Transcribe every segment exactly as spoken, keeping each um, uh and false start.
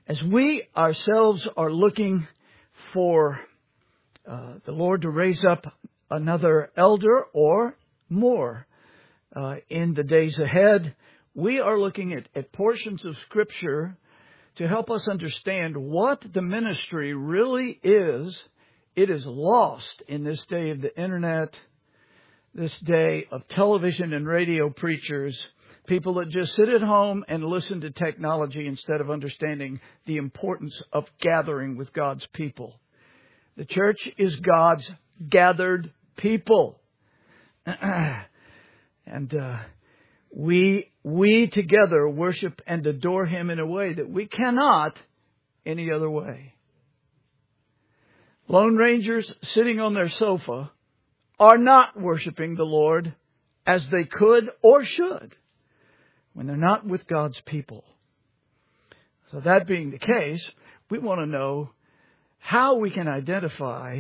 As we ourselves are looking for uh, the Lord to raise up another elder or more uh, in the days ahead, we are looking at, at portions of Scripture to help us understand what the ministry really is. It is lost in this day of the Internet, this day of television and radio preachers, people that just sit at home and listen to technology instead of understanding the importance of gathering with God's people. The church is God's gathered people. and uh, we we together worship and adore Him in a way that we cannot any other way. Lone rangers sitting on their sofa are not worshiping the Lord as they could or should when they're not with God's people. So that being the case, we want to know how we can identify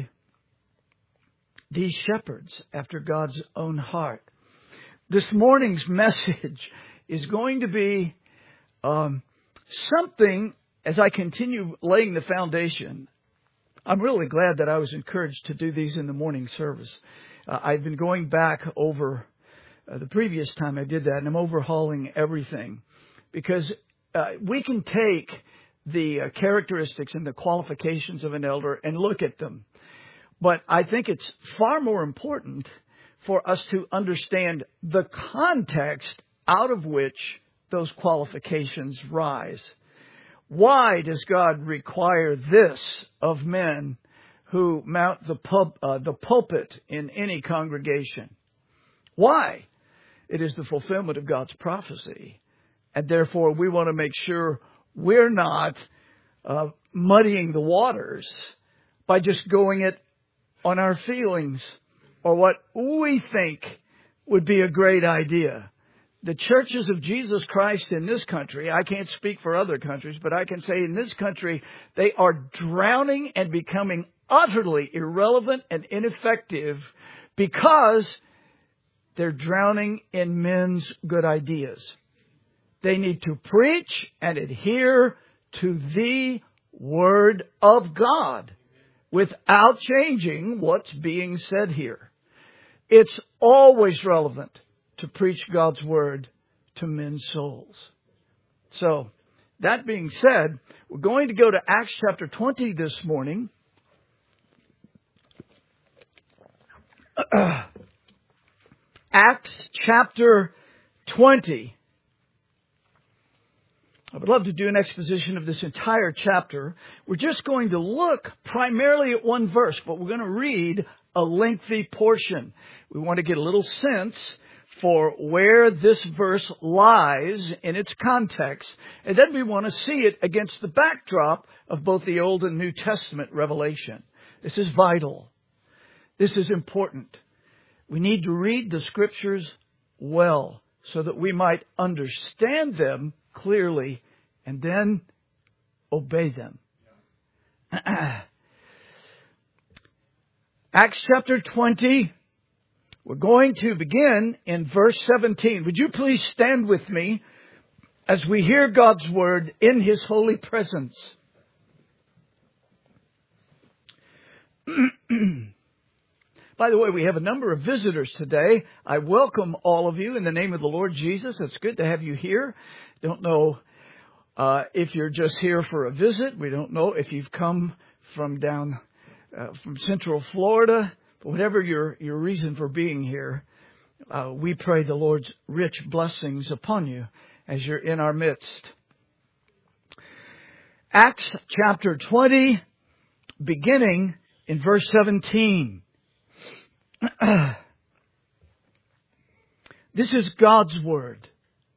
these shepherds after God's own heart. This morning's message is going to be um, something, as I continue laying the foundation. I'm really glad that I was encouraged to do these in the morning service. Uh, I've been going back over uh, the previous time I did that, and I'm overhauling everything. Because uh, we can take the uh, characteristics and the qualifications of an elder and look at them. But I think it's far more important for us to understand the context out of which those qualifications rise. Why does God require this of men who mount the, pub, uh, the pulpit in any congregation? Why? It is the fulfillment of God's prophecy. And therefore, we want to make sure we're not uh, muddying the waters by just going it on our feelings or what we think would be a great idea. The churches of Jesus Christ in this country, I can't speak for other countries, but I can say in this country, they are drowning and becoming utterly irrelevant and ineffective because they're drowning in men's good ideas. They need to preach and adhere to the Word of God without changing what's being said here. It's always relevant to preach God's Word to men's souls. So, that being said, we're going to go to Acts chapter twenty this morning. Acts chapter twenty. I would love to do an exposition of this entire chapter. We're just going to look primarily at one verse, but we're going to read a lengthy portion. We want to get a little sense for where this verse lies in its context. And then we want to see it against the backdrop of both the Old and New Testament revelation. This is vital. This is important. We need to read the Scriptures well so that we might understand them clearly and then obey them. Acts chapter twenty. We're going to begin in verse seventeen. Would you please stand with me as we hear God's Word in His holy presence? By the way, we have a number of visitors today. I welcome all of you in the name of the Lord Jesus. It's good to have you here. Don't know uh, if you're just here for a visit. We don't know if you've come from down uh, from Central Florida. But whatever your, your reason for being here, uh, we pray the Lord's rich blessings upon you as you're in our midst. Acts chapter twenty, beginning in verse seventeen. This is God's Word.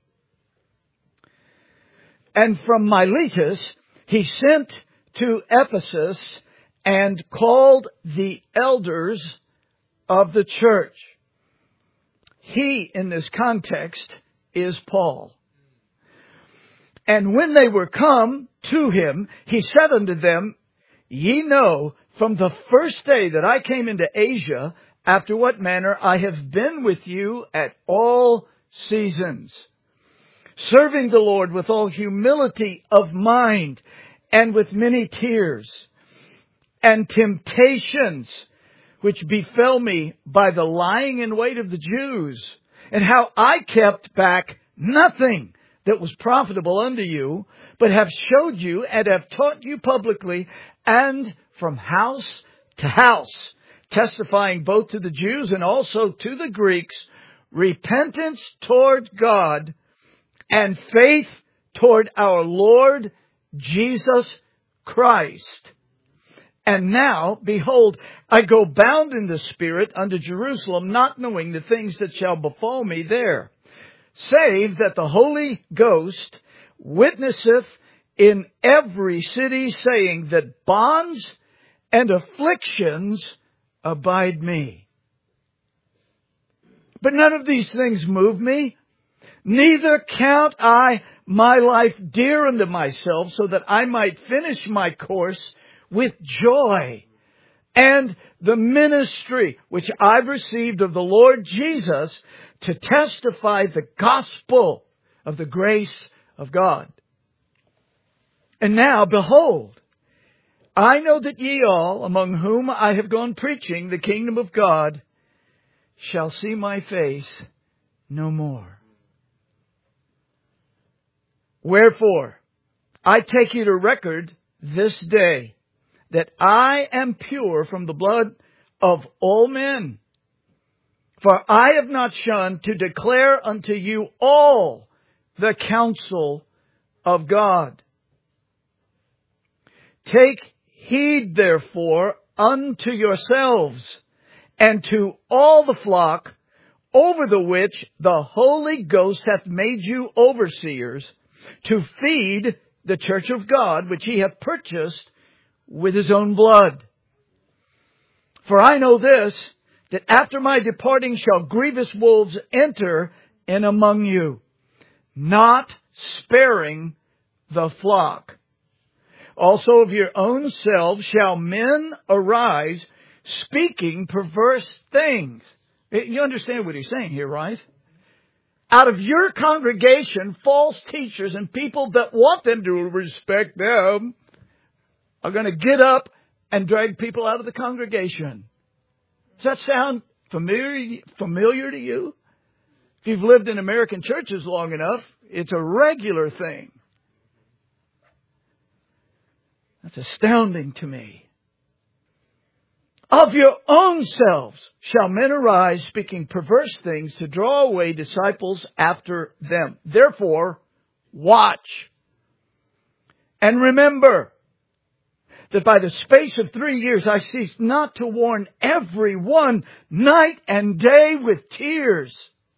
And from Miletus he sent to Ephesus and called the elders of the church. He, in this context, is Paul. And when they were come to him, he said unto them, Ye know from the first day that I came into Asia, after what manner I have been with you at all seasons, serving the Lord with all humility of mind and with many tears, and temptations which befell me by the lying in wait of the Jews, and how I kept back nothing that was profitable unto you, but have showed you and have taught you publicly and from house to house, testifying both to the Jews and also to the Greeks, repentance toward God and faith toward our Lord Jesus Christ. And now, behold, I go bound in the Spirit unto Jerusalem, not knowing the things that shall befall me there, save that the Holy Ghost witnesseth in every city, saying that bonds and afflictions abide me. But none of these things move me, neither count I my life dear unto myself, so that I might finish my course with joy, and the ministry which I've received of the Lord Jesus, to testify the gospel of the grace of God. And now, behold, I know that ye all, among whom I have gone preaching the kingdom of God, shall see my face no more. Wherefore, I take you to record this day, that I am pure from the blood of all men. For I have not shunned to declare unto you all the counsel of God. Take heed therefore unto yourselves and to all the flock over the which the Holy Ghost hath made you overseers, to feed the church of God, which he hath purchased with his own blood. For I know this, that after my departing shall grievous wolves enter in among you, not sparing the flock. Also of your own selves shall men arise, speaking perverse things. You understand what he's saying here, right? Out of your congregation, false teachers and people that want them to respect them are going to get up and drag people out of the congregation. Does that sound familiar, familiar to you? If you've lived in American churches long enough, it's a regular thing. That's astounding to me. Of your own selves shall men arise, speaking perverse things, to draw away disciples after them. Therefore, watch. And remember that by the space of three years I ceased not to warn every one night and day with tears.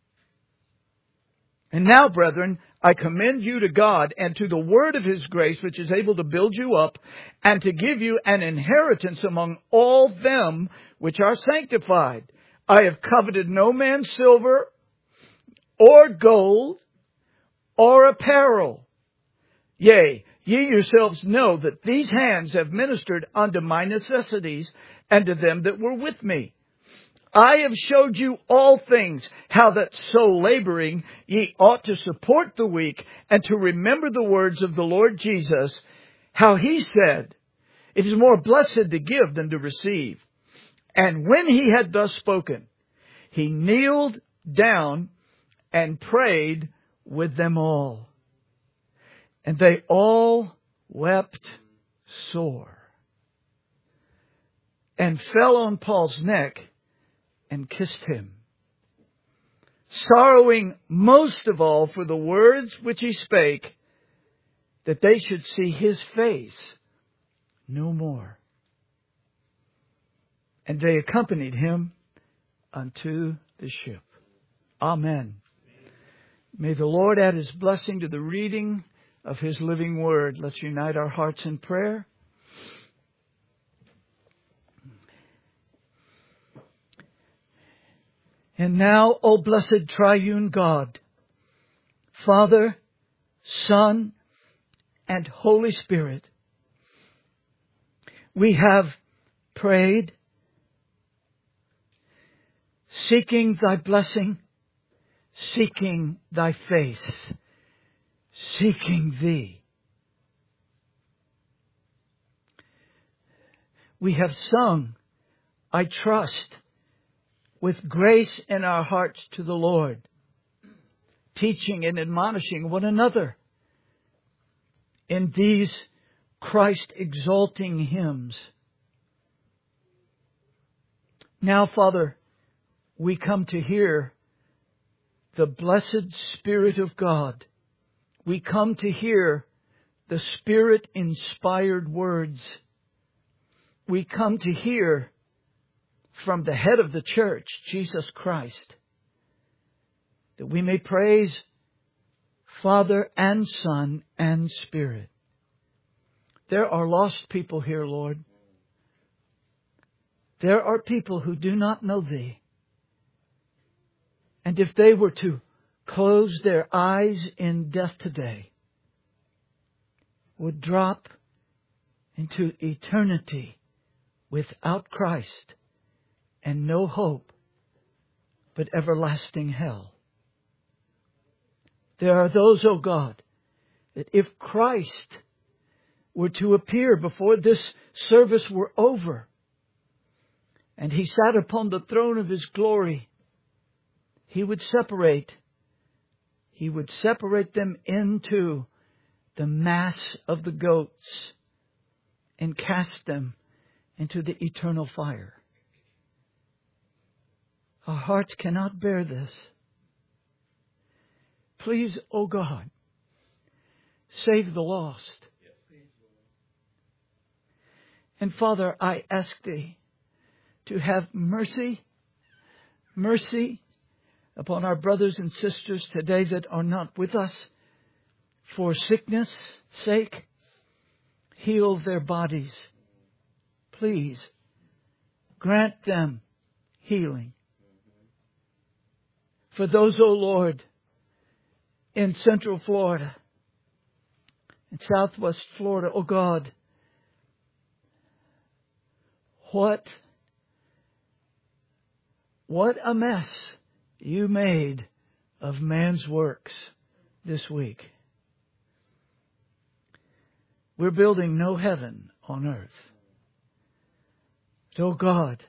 And now, brethren, I commend you to God and to the word of his grace, which is able to build you up and to give you an inheritance among all them which are sanctified. I have coveted no man's silver or gold or apparel. Yea, ye yourselves know that these hands have ministered unto my necessities and to them that were with me. I have showed you all things, how that so laboring ye ought to support the weak, and to remember the words of the Lord Jesus, how he said, it is more blessed to give than to receive. And when he had thus spoken, he kneeled down and prayed with them all. And they all wept sore, and fell on Paul's neck, and kissed him, sorrowing most of all for the words which he spake, that they should see his face no more. And they accompanied him unto the ship. Amen. May the Lord add his blessing to the reading of his living word. Let's unite our hearts in prayer. And now, O blessed triune God, Father, Son, and Holy Spirit, we have prayed, seeking thy blessing, seeking thy face, seeking thee. We have sung, I trust, with grace in our hearts to the Lord, teaching and admonishing one another in these Christ-exalting hymns. Now, Father, we come to hear the blessed Spirit of God. We come to hear the Spirit-inspired words. We come to hear from the head of the church, Jesus Christ, that we may praise Father and Son and Spirit. There are lost people here, Lord. There are people who do not know Thee. And if they were to close their eyes in death today, would drop into eternity without Christ and no hope but everlasting hell. There are those, O God, that if Christ were to appear before this service were over, and He sat upon the throne of His glory, He would separate, He would separate them into the mass of the goats and cast them into the eternal fire. Our hearts cannot bear this. Please, O God, save the lost. And Father, I ask Thee to have mercy, mercy upon our brothers and sisters today that are not with us for sickness' sake. Heal their bodies. Please grant them healing. For those, O Lord, in Central Florida, in Southwest Florida, O God, what, what a mess You made of man's works this week. We're building no heaven on earth. But, oh God,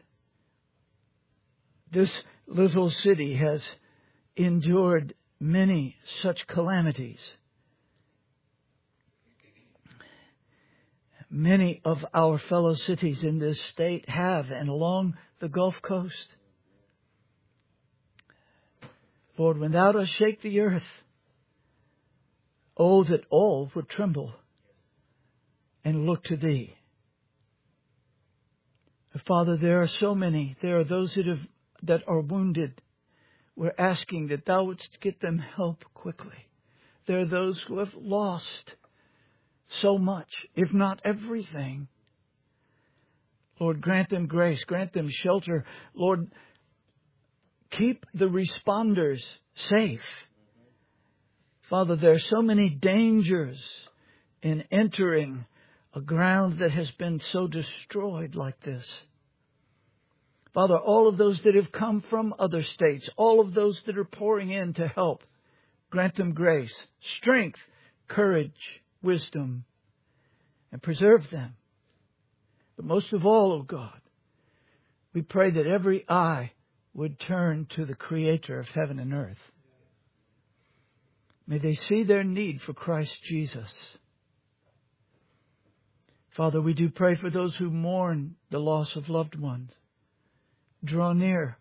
this little city has endured many such calamities. Many of our fellow cities in this state have, and along the Gulf Coast. Lord, when Thou dost shake the earth, oh, that all would tremble and look to Thee. Father, there are so many. There are those that have that are wounded. We're asking that Thou wouldst get them help quickly. There are those who have lost so much, if not everything. Lord, grant them grace, grant them shelter. Lord, keep the responders safe. Father, there are so many dangers in entering a ground that has been so destroyed like this. Father, all of those that have come from other states, all of those that are pouring in to help, grant them grace, strength, courage, wisdom, and preserve them. But most of all, O God, we pray that every eye would turn to the Creator of heaven and earth. May they see their need for Christ Jesus. Father, we do pray for those who mourn the loss of loved ones. Draw near.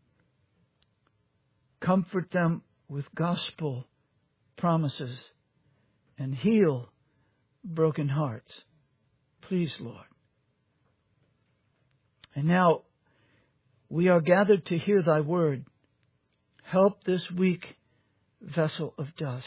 Comfort them with gospel promises and heal broken hearts. Please, Lord. And now we are gathered to hear Thy word. Help this weak vessel of dust.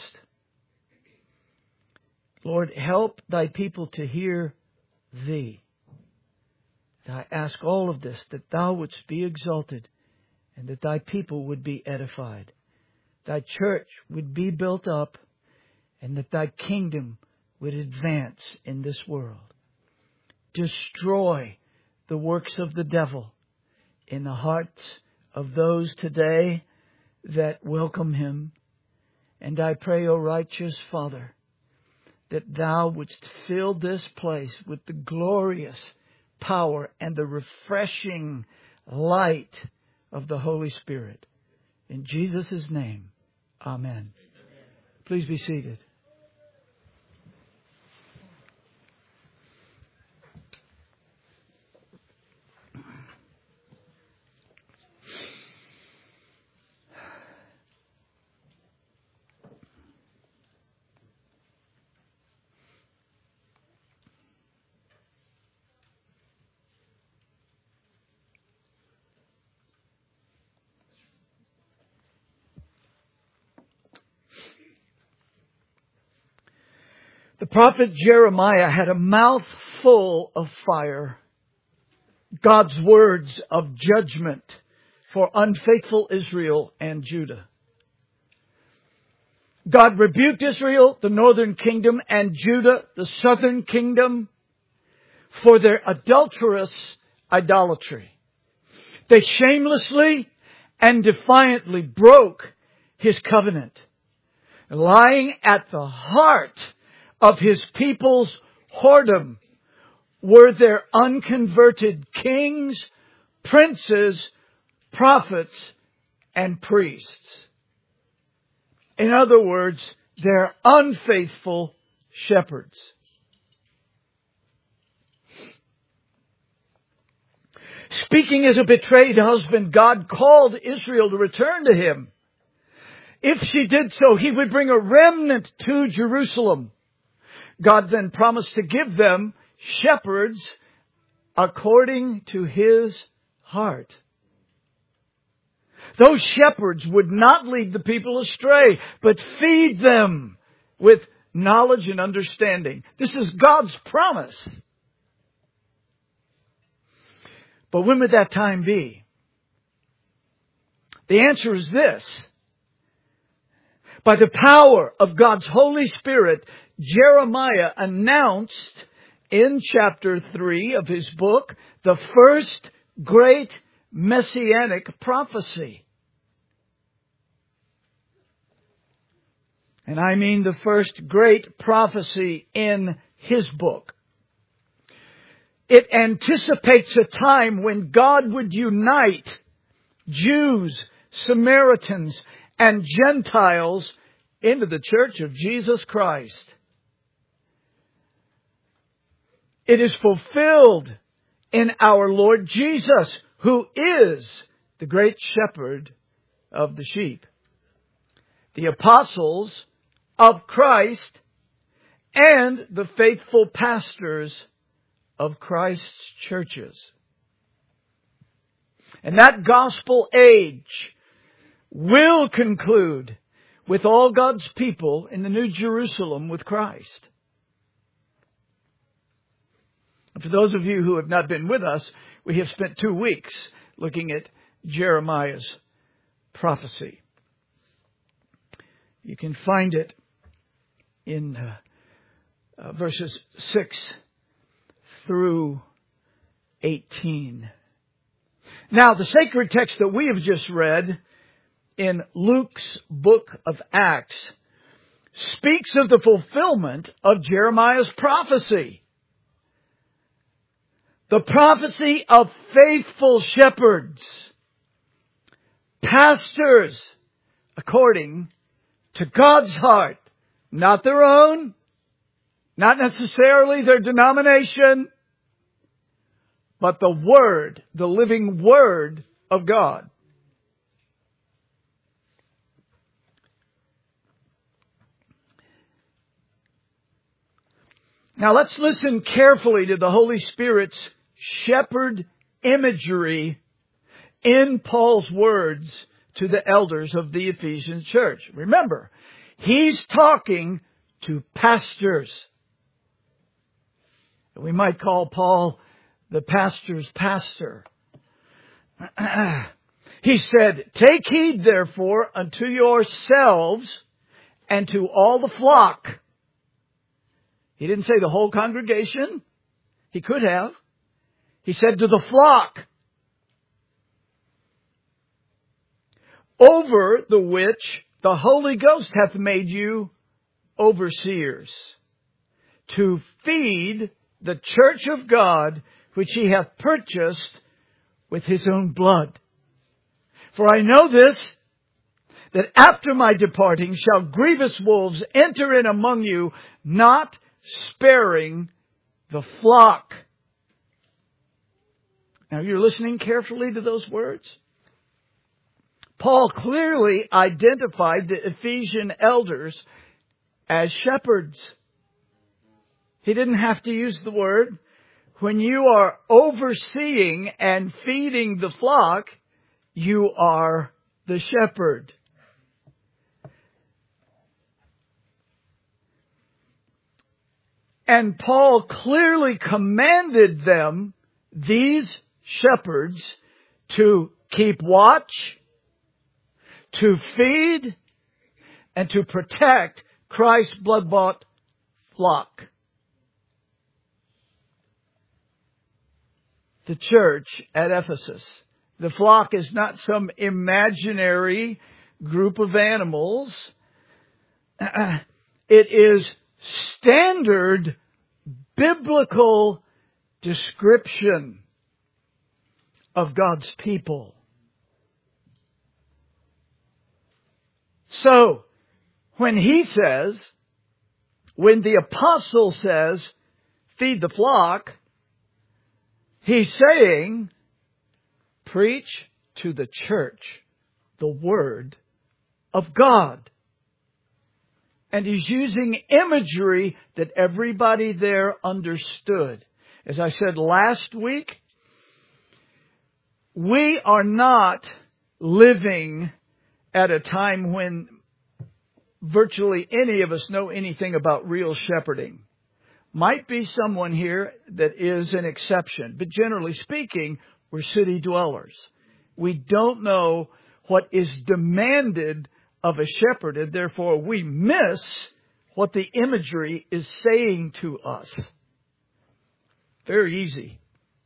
Lord, help Thy people to hear Thee. I ask all of this, that Thou wouldst be exalted and that Thy people would be edified. Thy church would be built up and that Thy kingdom would advance in this world. Destroy the works of the devil in the hearts of those today that welcome Him. And I pray, O righteous Father, that Thou wouldst fill this place with the glorious power and the refreshing light of the Holy Spirit. In Jesus' name, amen. Please be seated. The prophet Jeremiah had a mouth full of fire, God's words of judgment for unfaithful Israel and Judah. God rebuked Israel, the northern kingdom, and Judah, the southern kingdom, for their adulterous idolatry. They shamelessly and defiantly broke His covenant, lying at the heart of His people's whoredom were their unconverted kings, princes, prophets, and priests. In other words, their unfaithful shepherds. Speaking as a betrayed husband, God called Israel to return to Him. If she did so, He would bring a remnant to Jerusalem. God then promised to give them shepherds according to His heart. Those shepherds would not lead the people astray, but feed them with knowledge and understanding. This is God's promise. But when would that time be? The answer is this. By the power of God's Holy Spirit, Jeremiah announced in chapter three of his book the first great messianic prophecy. And I mean the first great prophecy in his book. It anticipates a time when God would unite Jews, Samaritans, and Gentiles into the church of Jesus Christ. It is fulfilled in our Lord Jesus, who is the great shepherd of the sheep. The apostles of Christ and the faithful pastors of Christ's churches. And that gospel age will conclude with all God's people in the New Jerusalem with Christ. For those of you who have not been with us, we have spent two weeks looking at Jeremiah's prophecy. You can find it in uh, uh, verses six through eighteen. Now, the sacred text that we have just read in Luke's book of Acts speaks of the fulfillment of Jeremiah's prophecy. The prophecy of faithful shepherds, pastors according to God's heart, not their own, not necessarily their denomination, but the Word, the living Word of God. Now let's listen carefully to the Holy Spirit's shepherd imagery in Paul's words to the elders of the Ephesian church. Remember, he's talking to pastors. We might call Paul the pastor's pastor. He said, "Take heed therefore unto yourselves and to all the flock." He didn't say the whole congregation. He could have. He said to the flock, over the which the Holy Ghost hath made you overseers, to feed the church of God, which He hath purchased with His own blood. For I know this, that after my departing shall grievous wolves enter in among you, not sparing the flock. Now you're listening carefully to those words. Paul clearly identified the Ephesian elders as shepherds. He didn't have to use the word. When you are overseeing and feeding the flock, you are the shepherd. And Paul clearly commanded them, these shepherds, to keep watch, to feed, and to protect Christ's blood-bought flock. The church at Ephesus. The flock is not some imaginary group of animals. It is standard biblical description of God's people. So, when he says, when the apostle says, feed the flock, he's saying, preach to the church the Word of God. And he's using imagery that everybody there understood. As I said last week, we are not living at a time when virtually any of us know anything about real shepherding. Might be someone here that is an exception, but generally speaking, we're city dwellers. We don't know what is demanded of a shepherd, and therefore we miss what the imagery is saying to us. Very easy.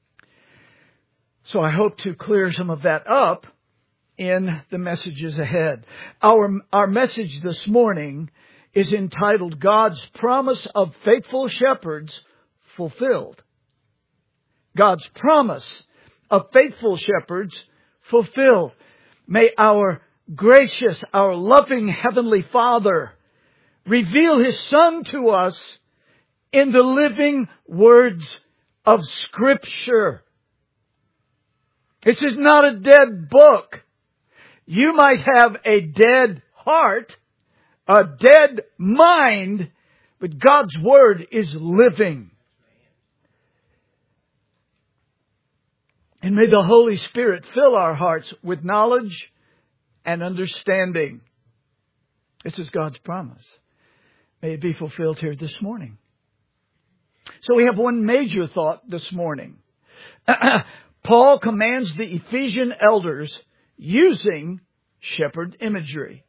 So I hope to clear some of that up in the messages ahead. Our, our message this morning is entitled, God's Promise of Faithful Shepherds Fulfilled. God's promise of faithful shepherds fulfilled. May our gracious, our loving Heavenly Father reveal His Son to us in the living words of Scripture. This is not a dead book. You might have a dead heart, a dead mind, but God's Word is living. And may the Holy Spirit fill our hearts with knowledge and understanding. This is God's promise. May it be fulfilled here this morning. So we have one major thought this morning. Paul commands the Ephesian elders using shepherd imagery.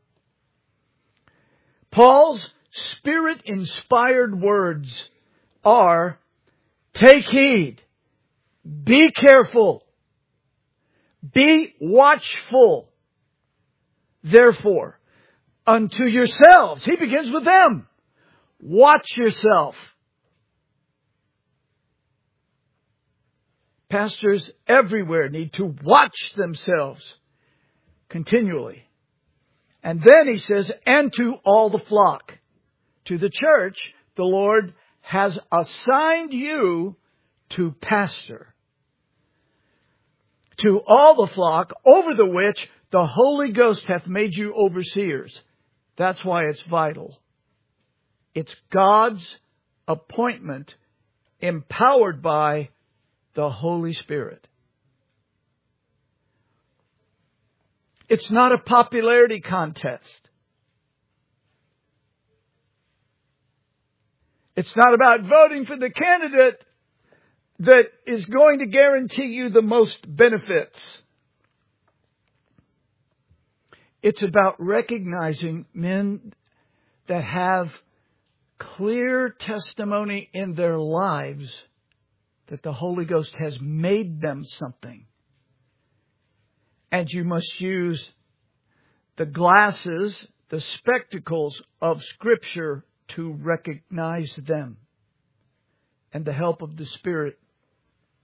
Paul's Spirit-inspired words are, take heed, be careful, be watchful, therefore, unto yourselves. He begins with them. Watch yourself. Pastors everywhere need to watch themselves continually. And then he says, and to all the flock. To the church, the Lord has assigned you to pastor. To all the flock over the which the Holy Ghost hath made you overseers. That's why it's vital. It's God's appointment empowered by the Holy Spirit. It's not a popularity contest. It's not about voting for the candidate that is going to guarantee you the most benefits. It's about recognizing men that have clear testimony in their lives that the Holy Ghost has made them something. And you must use the glasses, the spectacles of Scripture to recognize them. And the help of the Spirit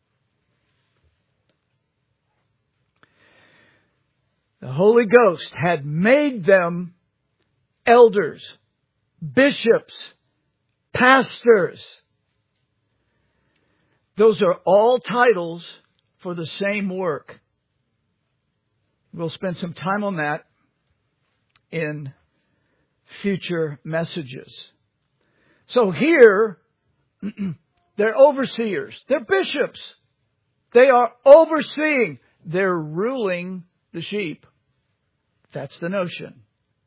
Holy Ghost had made them elders, bishops, pastors. Those are all titles for the same work. We'll spend some time on that in future messages. So here, they're overseers. They're bishops. They are overseeing. They're ruling the sheep. That's the notion.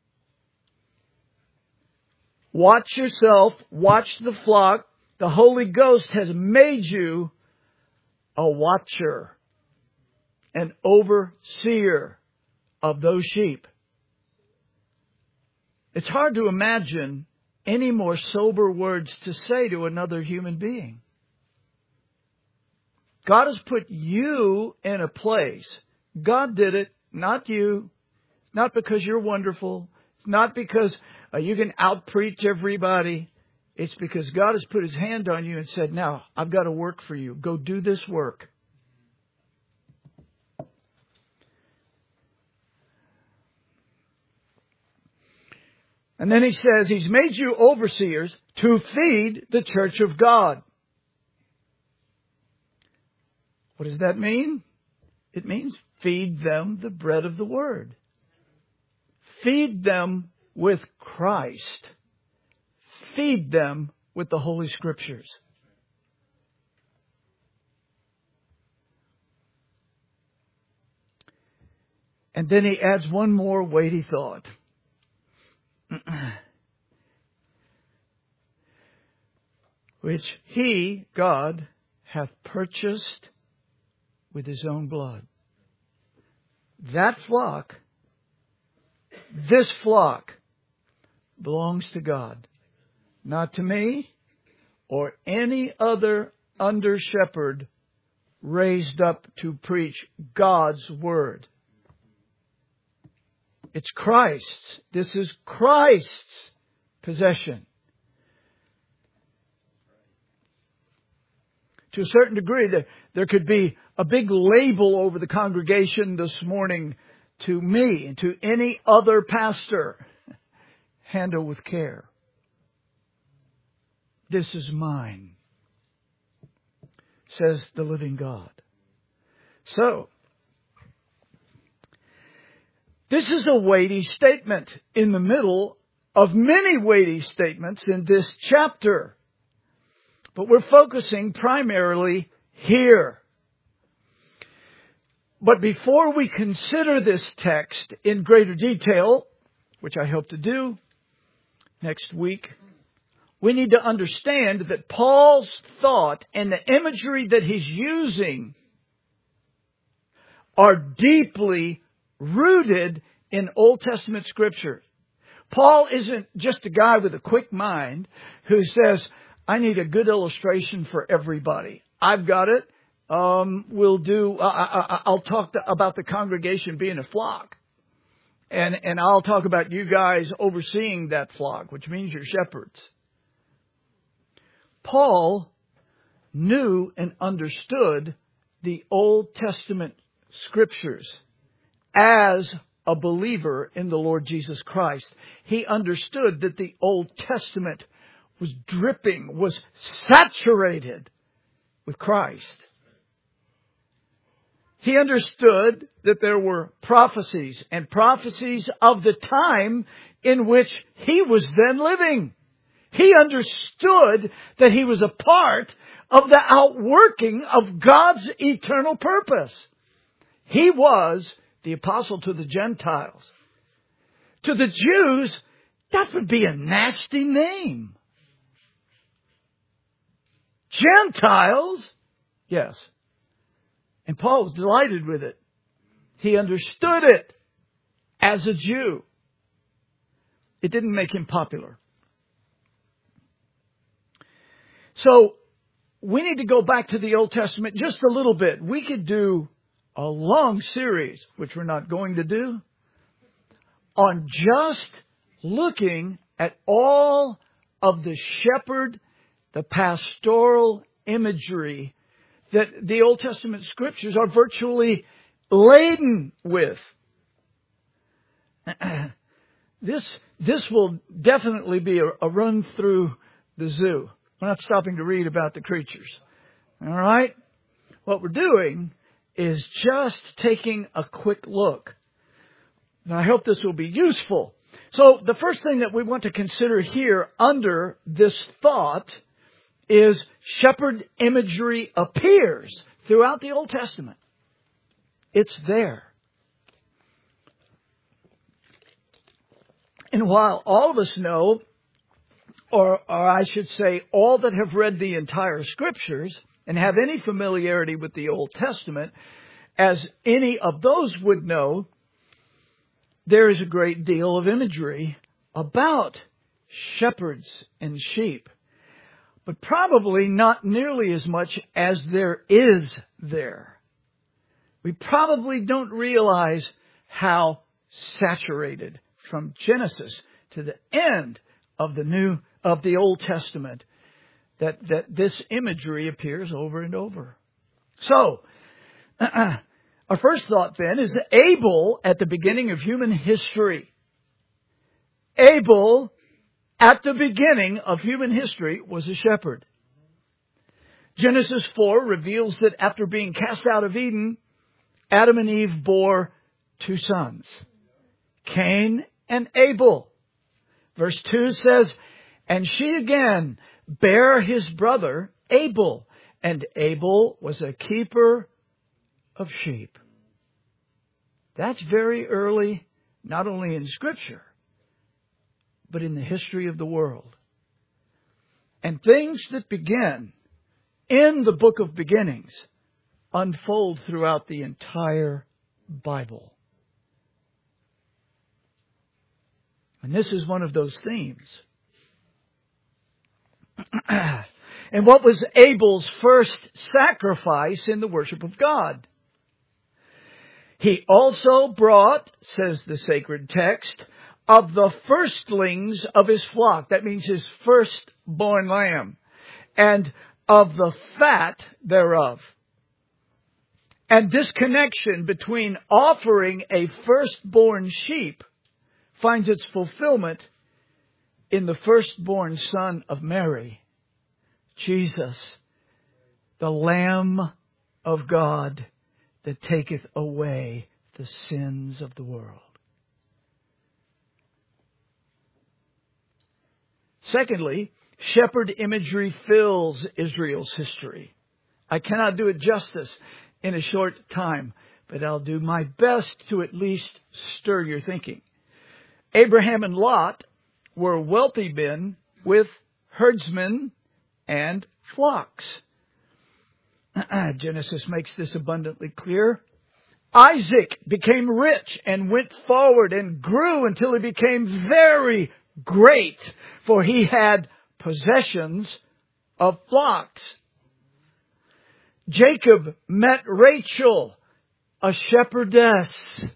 Watch yourself. Watch the flock. The Holy Ghost has made you a watcher, an overseer of those sheep. It's hard to imagine any more sober words to say to another human being. God has put you in a place. God did it, not you. Not because you're wonderful. Not because uh, you can out-preach everybody. It's because God has put His hand on you and said, now, I've got to work for you. Go do this work. And then He says He's made you overseers to feed the church of God. What does that mean? It means feed them the bread of the Word. Feed them with Christ. Feed them with the Holy Scriptures. And then He adds one more weighty thought. Which He, God, hath purchased with His own blood. That flock, this flock, belongs to God. Not to me or any other under shepherd raised up to preach God's Word. It's Christ's. This is Christ's possession. To a certain degree, there, there could be a big label over the congregation this morning to me and to any other pastor. Handle with care. This is mine, says the living God. So, this is a weighty statement in the middle of many weighty statements in this chapter. But we're focusing primarily here. But before we consider this text in greater detail, which I hope to do next week, we need to understand that Paul's thought and the imagery that he's using are deeply rooted in Old Testament Scripture. Paul isn't just a guy with a quick mind who says, I need a good illustration for everybody. I've got it. Um, we'll do, uh, I, I'll talk to, about the congregation being a flock. And, and I'll talk about you guys overseeing that flock, which means you're shepherds. Paul knew and understood the Old Testament Scriptures as a believer in the Lord Jesus Christ. He understood that the Old Testament was dripping, was saturated with Christ. He understood that there were prophecies and prophecies of the time in which he was then living. He understood that he was a part of the outworking of God's eternal purpose. He was the apostle to the Gentiles. To the Jews, that would be a nasty name. Gentiles? Yes. And Paul was delighted with it. He understood it as a Jew. It didn't make him popular. So, we need to go back to the Old Testament just a little bit. We could do a long series, which we're not going to do, on just looking at all of the shepherd, the pastoral imagery that the Old Testament Scriptures are virtually laden with. this this will definitely be a, a run through the zoo. We're not stopping to read about the creatures. All right? What we're doing is just taking a quick look. And I hope this will be useful. So the first thing that we want to consider here under this thought is shepherd imagery appears throughout the Old Testament. It's there. And while all of us know, or, or I should say, all that have read the entire Scriptures and have any familiarity with the Old Testament, as any of those would know, there is a great deal of imagery about shepherds and sheep. But probably not nearly as much as there is there. We probably don't realize how saturated from Genesis to the end of the New of the Old Testament that, that this imagery appears over and over. So, our first thought then is Abel at the beginning of human history. Abel at the beginning of human history was a shepherd. Genesis four reveals that after being cast out of Eden, Adam and Eve bore two sons, Cain and Abel. Verse two says, and she again bare his brother Abel, and Abel was a keeper of sheep. That's very early, not only in Scripture, but in the history of the world. And things that begin in the book of beginnings unfold throughout the entire Bible. And this is one of those themes. And what was Abel's first sacrifice in the worship of God? He also brought, says the sacred text, of the firstlings of his flock. That means his firstborn lamb. And of the fat thereof. And this connection between offering a firstborn sheep finds its fulfillment in the firstborn son of Mary, Jesus, the Lamb of God that taketh away the sins of the world. Secondly, shepherd imagery fills Israel's history. I cannot do it justice in a short time, but I'll do my best to at least stir your thinking. Abraham and Lot were wealthy men with herdsmen and flocks. Genesis makes this abundantly clear. Isaac became rich and went forward and grew until he became very great, for he had possessions of flocks. Jacob met Rachel, a shepherdess,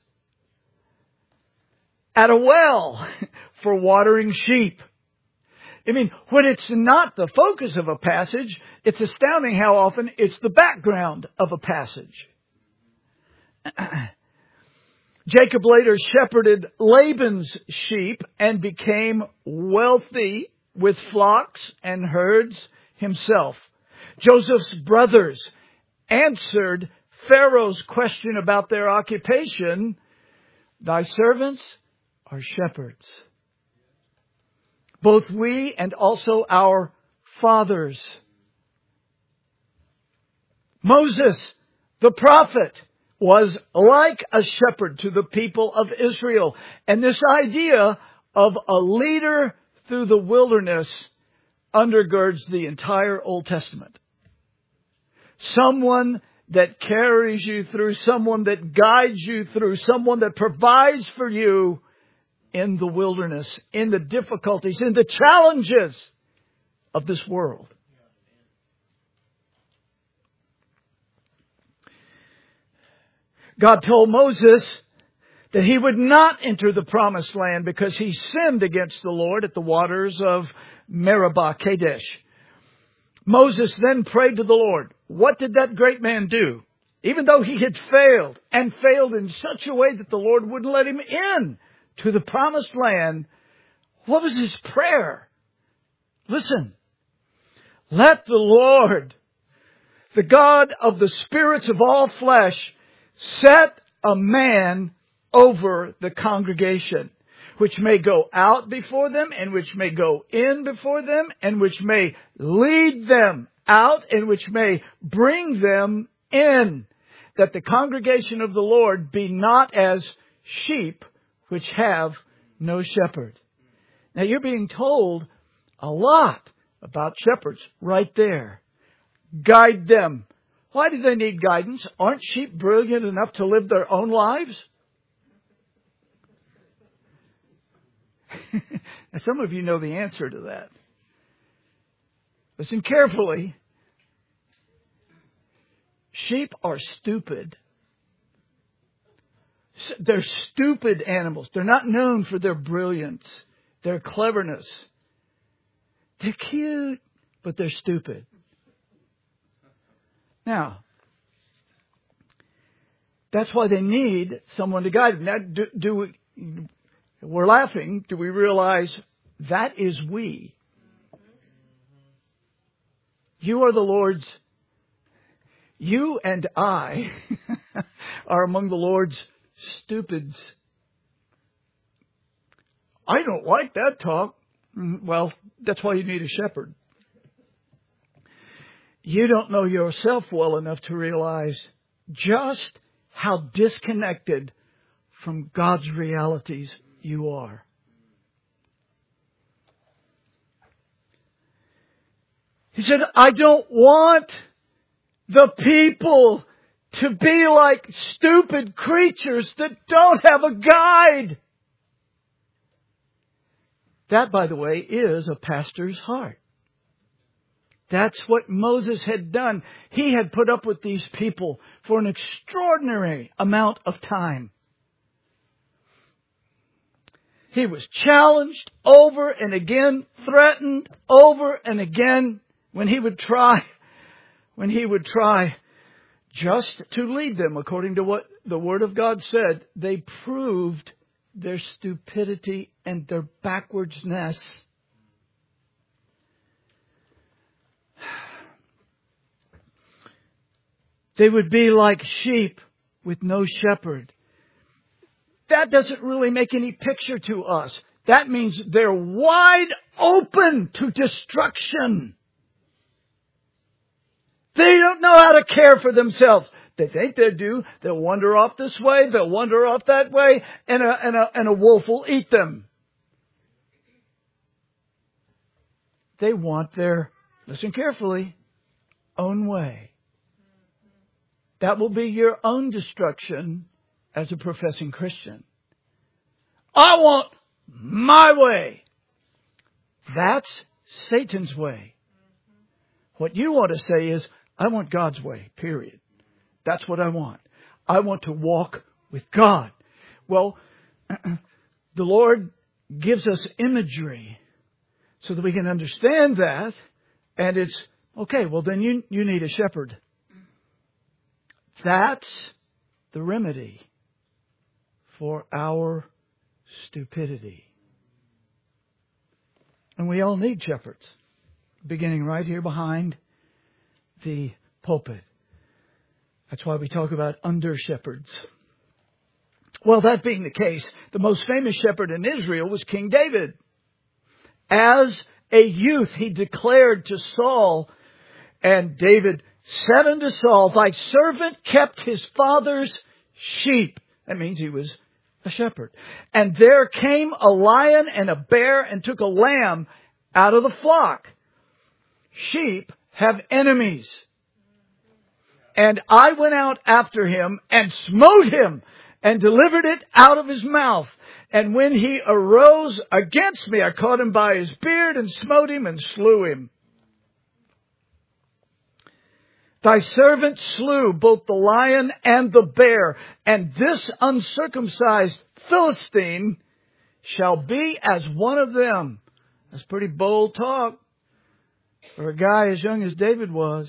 at a well for watering sheep. I mean, when it's not the focus of a passage, it's astounding how often it's the background of a passage. Jacob later shepherded Laban's sheep and became wealthy with flocks and herds himself. Joseph's brothers answered Pharaoh's question about their occupation. Thy servants are shepherds. Both we and also our fathers. Moses, the prophet, was like a shepherd to the people of Israel. And this idea of a leader through the wilderness undergirds the entire Old Testament. Someone that carries you through, someone that guides you through, someone that provides for you in the wilderness, in the difficulties, in the challenges of this world. God told Moses that he would not enter the promised land because he sinned against the Lord at the waters of Meribah Kadesh. Moses then prayed to the Lord. What did that great man do? Even though he had failed, and failed in such a way that the Lord wouldn't let him in to the promised land, what was his prayer? Listen. Let the Lord, the God of the spirits of all flesh, set a man over the congregation, which may go out before them, and which may go in before them, and which may lead them out, and which may bring them in, that the congregation of the Lord be not as sheep which have no shepherd. Now you're being told a lot about shepherds right there. Guide them. Why do they need guidance? Aren't sheep brilliant enough to live their own lives? Now, some of you know the answer to that. Listen carefully. Sheep are stupid. They're stupid animals. They're not known for their brilliance, their cleverness. They're cute, but they're stupid. Now, that's why they need someone to guide them. Now, do, do we, we're laughing. Do we realize that is we? You are the Lord's. You and I are among the Lord's stupids. I don't like that talk. Well, that's why you need a shepherd. You don't know yourself well enough to realize just how disconnected from God's realities you are. He said, I don't want the people to be like stupid creatures that don't have a guide. That, by the way, is a pastor's heart. That's what Moses had done. He had put up with these people for an extraordinary amount of time. He was challenged over and again, threatened over and again when he would try, when he would try just to lead them according to what the Word of God said. They proved their stupidity and their backwardsness. They would be like sheep with no shepherd. That doesn't really make any picture to us. That means they're wide open to destruction. They don't know how to care for themselves. They think they do. They'll wander off this way. They'll wander off that way. And a, and a, and a wolf will eat them. They want their, listen carefully, own way. That will be your own destruction as a professing Christian. I want my way. That's Satan's way. What you want to say is, I want God's way, period. That's what I want. I want to walk with God. Well, the Lord gives us imagery so that we can understand that. And it's, okay, well then you, you need a shepherd. That's the remedy for our stupidity. And we all need shepherds, beginning right here behind the pulpit. That's why we talk about under-shepherds. Well, that being the case, the most famous shepherd in Israel was King David. As a youth, he declared to Saul, and David said unto Saul, thy servant kept his father's sheep. That means he was a shepherd. And there came a lion and a bear and took a lamb out of the flock. Sheep have enemies. And I went out after him and smote him and delivered it out of his mouth. And when he arose against me, I caught him by his beard and smote him and slew him. Thy servant slew both the lion and the bear, and this uncircumcised Philistine shall be as one of them. That's pretty bold talk for a guy as young as David was.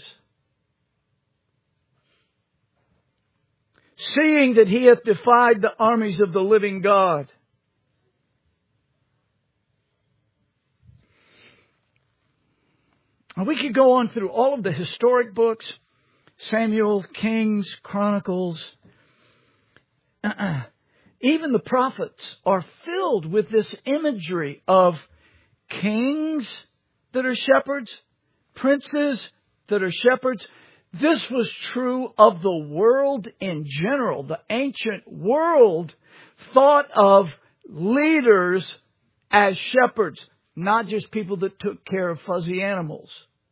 Seeing that he hath defied the armies of the living God. And we could go on through all of the historic books, Samuel, Kings, Chronicles. Even the prophets are filled with this imagery of kings that are shepherds, princes that are shepherds. This was true of the world in general. The ancient world thought of leaders as shepherds, not just people that took care of fuzzy animals.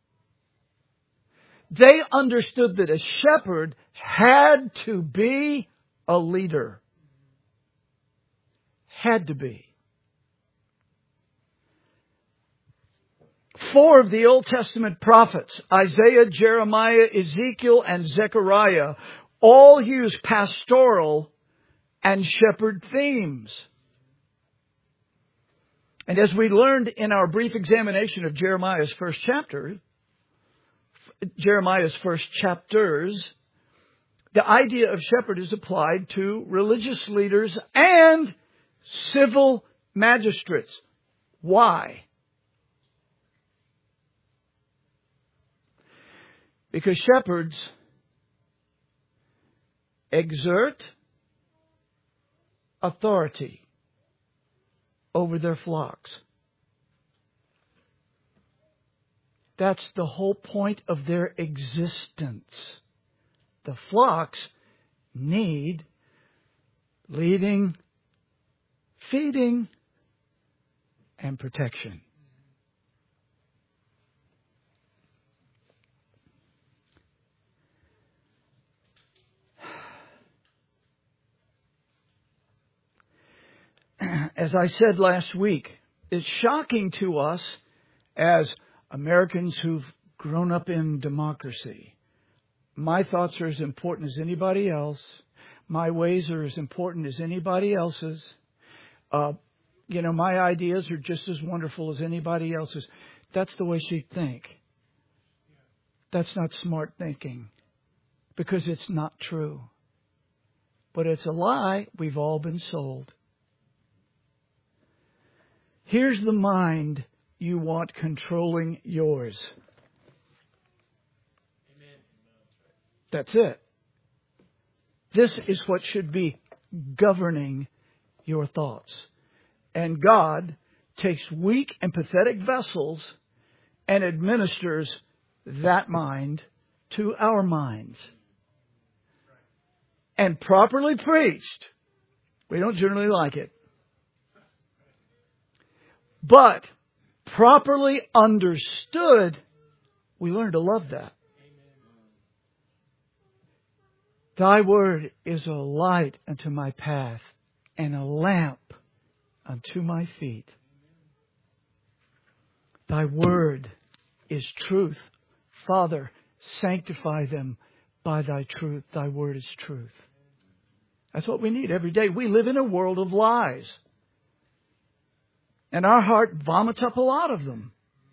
They understood that a shepherd had to be a leader. Had to be. Four of the Old Testament prophets, Isaiah, Jeremiah, Ezekiel, and Zechariah, all use pastoral and shepherd themes. And as we learned in our brief examination of Jeremiah's first chapter, Jeremiah's first chapters, the idea of shepherd is applied to religious leaders and civil magistrates. Why? Because shepherds exert authority over their flocks. That's the whole point of their existence. The flocks need leading, feeding, and protection. As I said last week, it's shocking to us as Americans who've grown up in democracy. My thoughts are as important as anybody else. My ways are as important as anybody else's. Uh, you know, my ideas are just as wonderful as anybody else's. That's the way she think. That's not smart thinking, because it's not true. But it's a lie we've all been sold. Here's the mind you want controlling yours. Amen. That's it. This is what should be governing your thoughts. And God takes weak and pathetic vessels and administers that mind to our minds. And properly preached, we don't generally like it. But properly understood, we learn to love that. Thy word is a light unto my path and a lamp unto my feet. Thy word is truth. Father, sanctify them by thy truth. Thy word is truth. That's what we need every day. We live in a world of lies. And our heart vomits up a lot of them.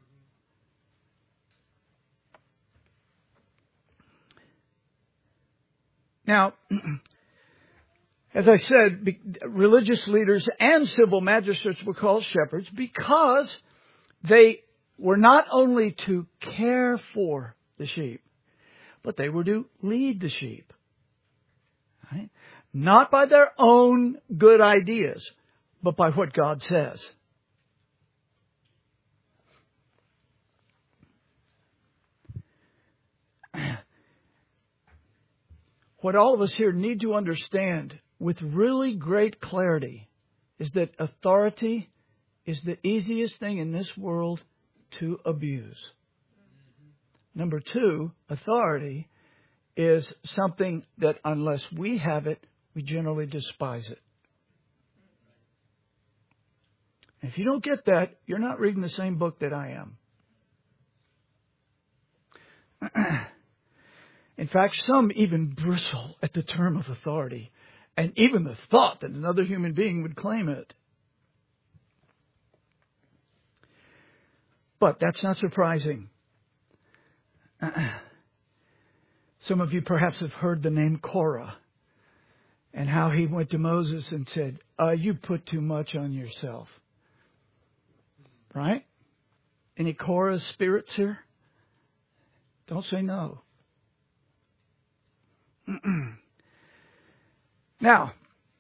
Now, as I said, religious leaders and civil magistrates were called shepherds because they were not only to care for the sheep, but they were to lead the sheep. Right? Not by their own good ideas, but by what God says. What all of us here need to understand with really great clarity is that authority is the easiest thing in this world to abuse. Number two, authority is something that unless we have it, we generally despise it. If you don't get that, you're not reading the same book that I am. In fact, some even bristle at the term of authority and even the thought that another human being would claim it. But that's not surprising. Some of you perhaps have heard the name Korah and how he went to Moses and said, uh, you put too much on yourself. Right? Any Korah spirits here? Don't say no. Now,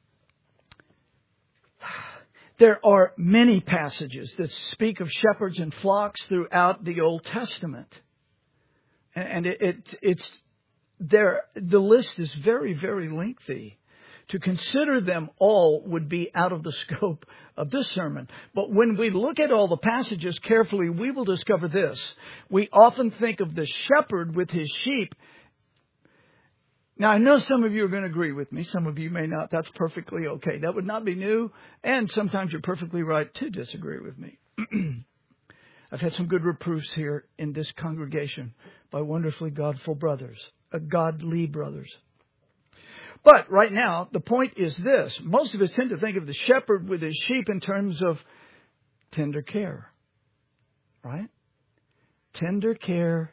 there are many passages that speak of shepherds and flocks throughout the Old Testament. And it, it, it's there. The list is very, very lengthy. To consider them all would be out of the scope of this sermon. But when we look at all the passages carefully, we will discover this. We often think of the shepherd with his sheep. Now, I know some of you are going to agree with me. Some of you may not. That's perfectly okay. That would not be new. And sometimes you're perfectly right to disagree with me. I've had some good reproofs here in this congregation by wonderfully godful brothers, uh, godly brothers. But right now, the point is this. Most of us tend to think of the shepherd with his sheep in terms of tender care. Right? Tender care.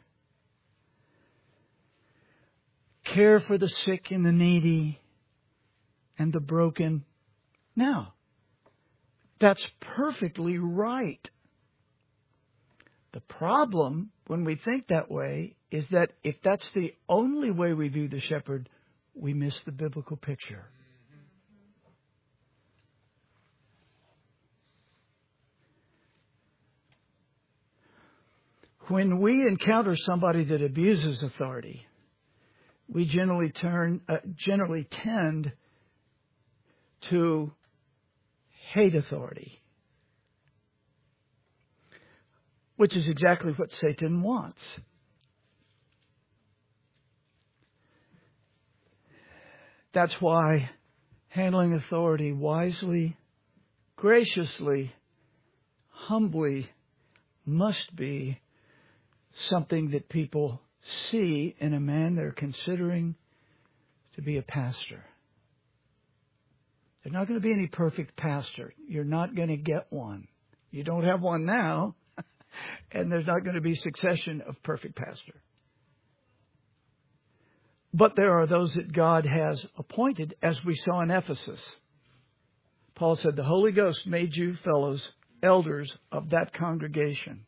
Care for the sick and the needy and the broken. Now, that's perfectly right. The problem when we think that way is that if that's the only way we view the shepherd, we miss the biblical picture. When we encounter somebody that abuses authority, we generally turn, uh, generally tend to hate authority, which is exactly what Satan wants. That's why handling authority wisely, graciously, humbly must be something that people see in a man they're considering to be a pastor. There's not going to be any perfect pastor. You're not going to get one. You don't have one now, and there's not going to be succession of perfect pastor. But there are those that God has appointed, as we saw in Ephesus. Paul said, the Holy Ghost made you fellows elders of that congregation.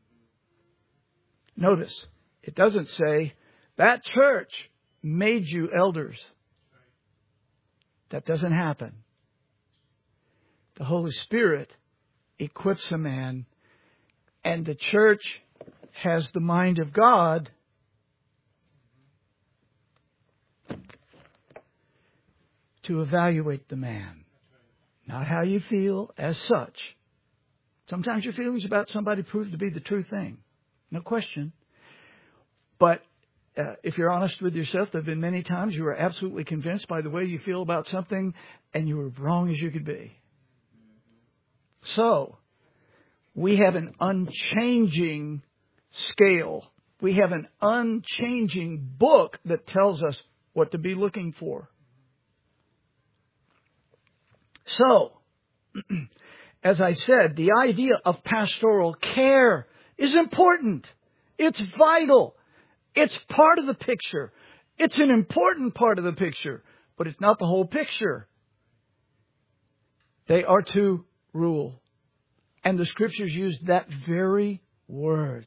Notice, it doesn't say, that church made you elders. That doesn't happen. The Holy Spirit equips a man, and the church has the mind of God to evaluate the man. Not how you feel as such. Sometimes your feelings about somebody prove to be the true thing. No question. But uh, if you're honest with yourself, there have been many times you were absolutely convinced by the way you feel about something, and you were wrong as you could be. So, we have an unchanging scale. We have an unchanging book that tells us what to be looking for. So, as I said, the idea of pastoral care is important. It's vital. It's part of the picture. It's an important part of the picture, but it's not the whole picture. They are to rule. And the Scriptures use that very word.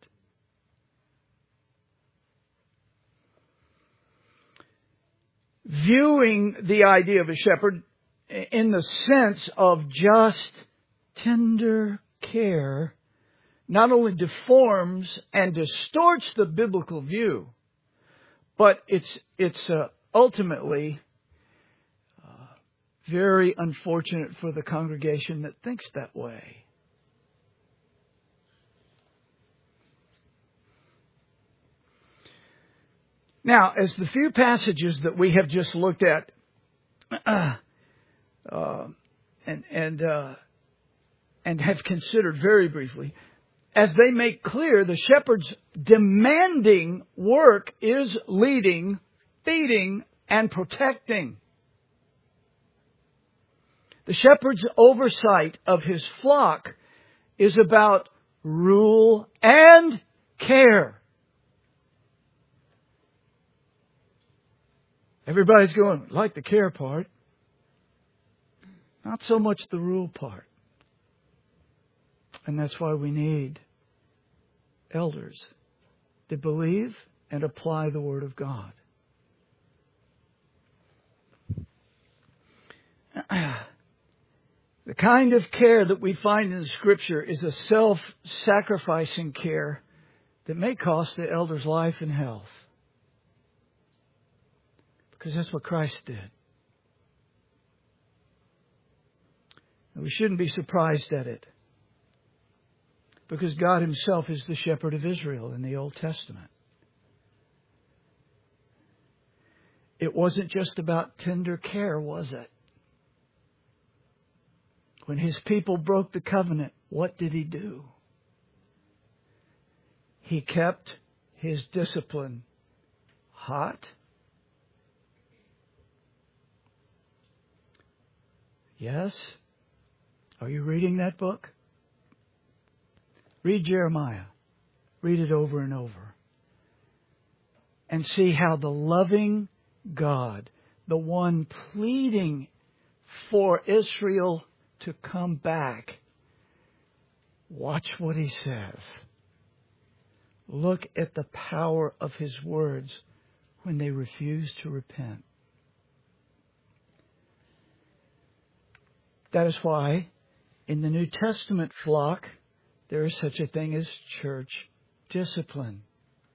Viewing the idea of a shepherd in the sense of just tender care not only deforms and distorts the biblical view, but it's it's uh, ultimately uh, very unfortunate for the congregation that thinks that way. Now, as the few passages that we have just looked at, uh, uh, and and uh, and have considered very briefly, as they make clear, the shepherd's demanding work is leading, feeding, and protecting. The shepherd's oversight of his flock is about rule and care. Everybody's going, like the care part. Not so much the rule part. And that's why we need elders that believe and apply the Word of God. The kind of care that we find in Scripture is a self-sacrificing care that may cost the elder's life and health. Because that's what Christ did. And we shouldn't be surprised at it. Because God Himself is the shepherd of Israel in the Old Testament. It wasn't just about tender care, was it? When His people broke the covenant, what did He do? He kept His discipline hot. Yes? Are you reading that book? Read Jeremiah. Read it over and over. And see how the loving God, the one pleading for Israel to come back, watch what He says. Look at the power of His words when they refuse to repent. That is why in the New Testament flock, there is such a thing as church discipline.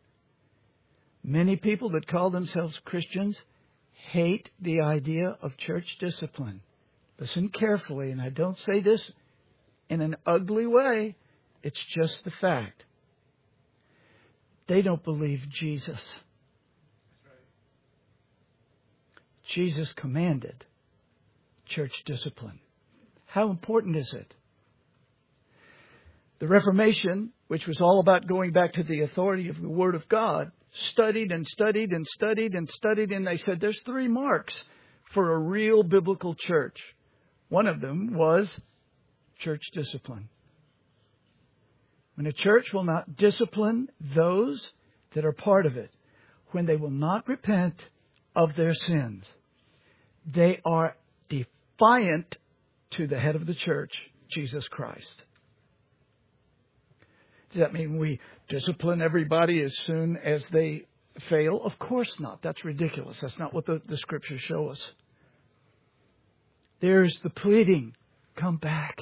Many people that call themselves Christians hate the idea of church discipline. Listen carefully, and I don't say this in an ugly way. It's just the fact. They don't believe Jesus. That's right. Jesus commanded church discipline. How important is it? The Reformation, which was all about going back to the authority of the Word of God, studied and studied and studied and studied, and they said there's three marks for a real biblical church. One of them was church discipline. When a church will not discipline those that are part of it, when they will not repent of their sins, they are defiant to the head of the church, Jesus Christ. Does that mean we discipline everybody as soon as they fail? Of course not. That's ridiculous. That's not what the, the Scriptures show us. There's the pleading, come back.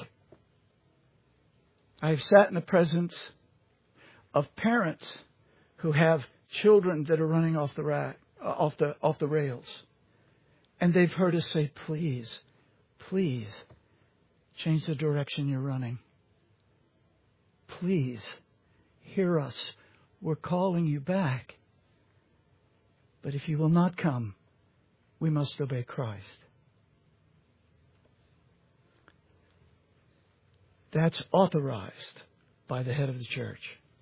I've sat in the presence of parents who have children that are running off the rack, off the off the rails. And they've heard us say, please, please, change the direction you're running. Please, hear us. We're calling you back. But if you will not come, we must obey Christ. That's authorized by the head of the church.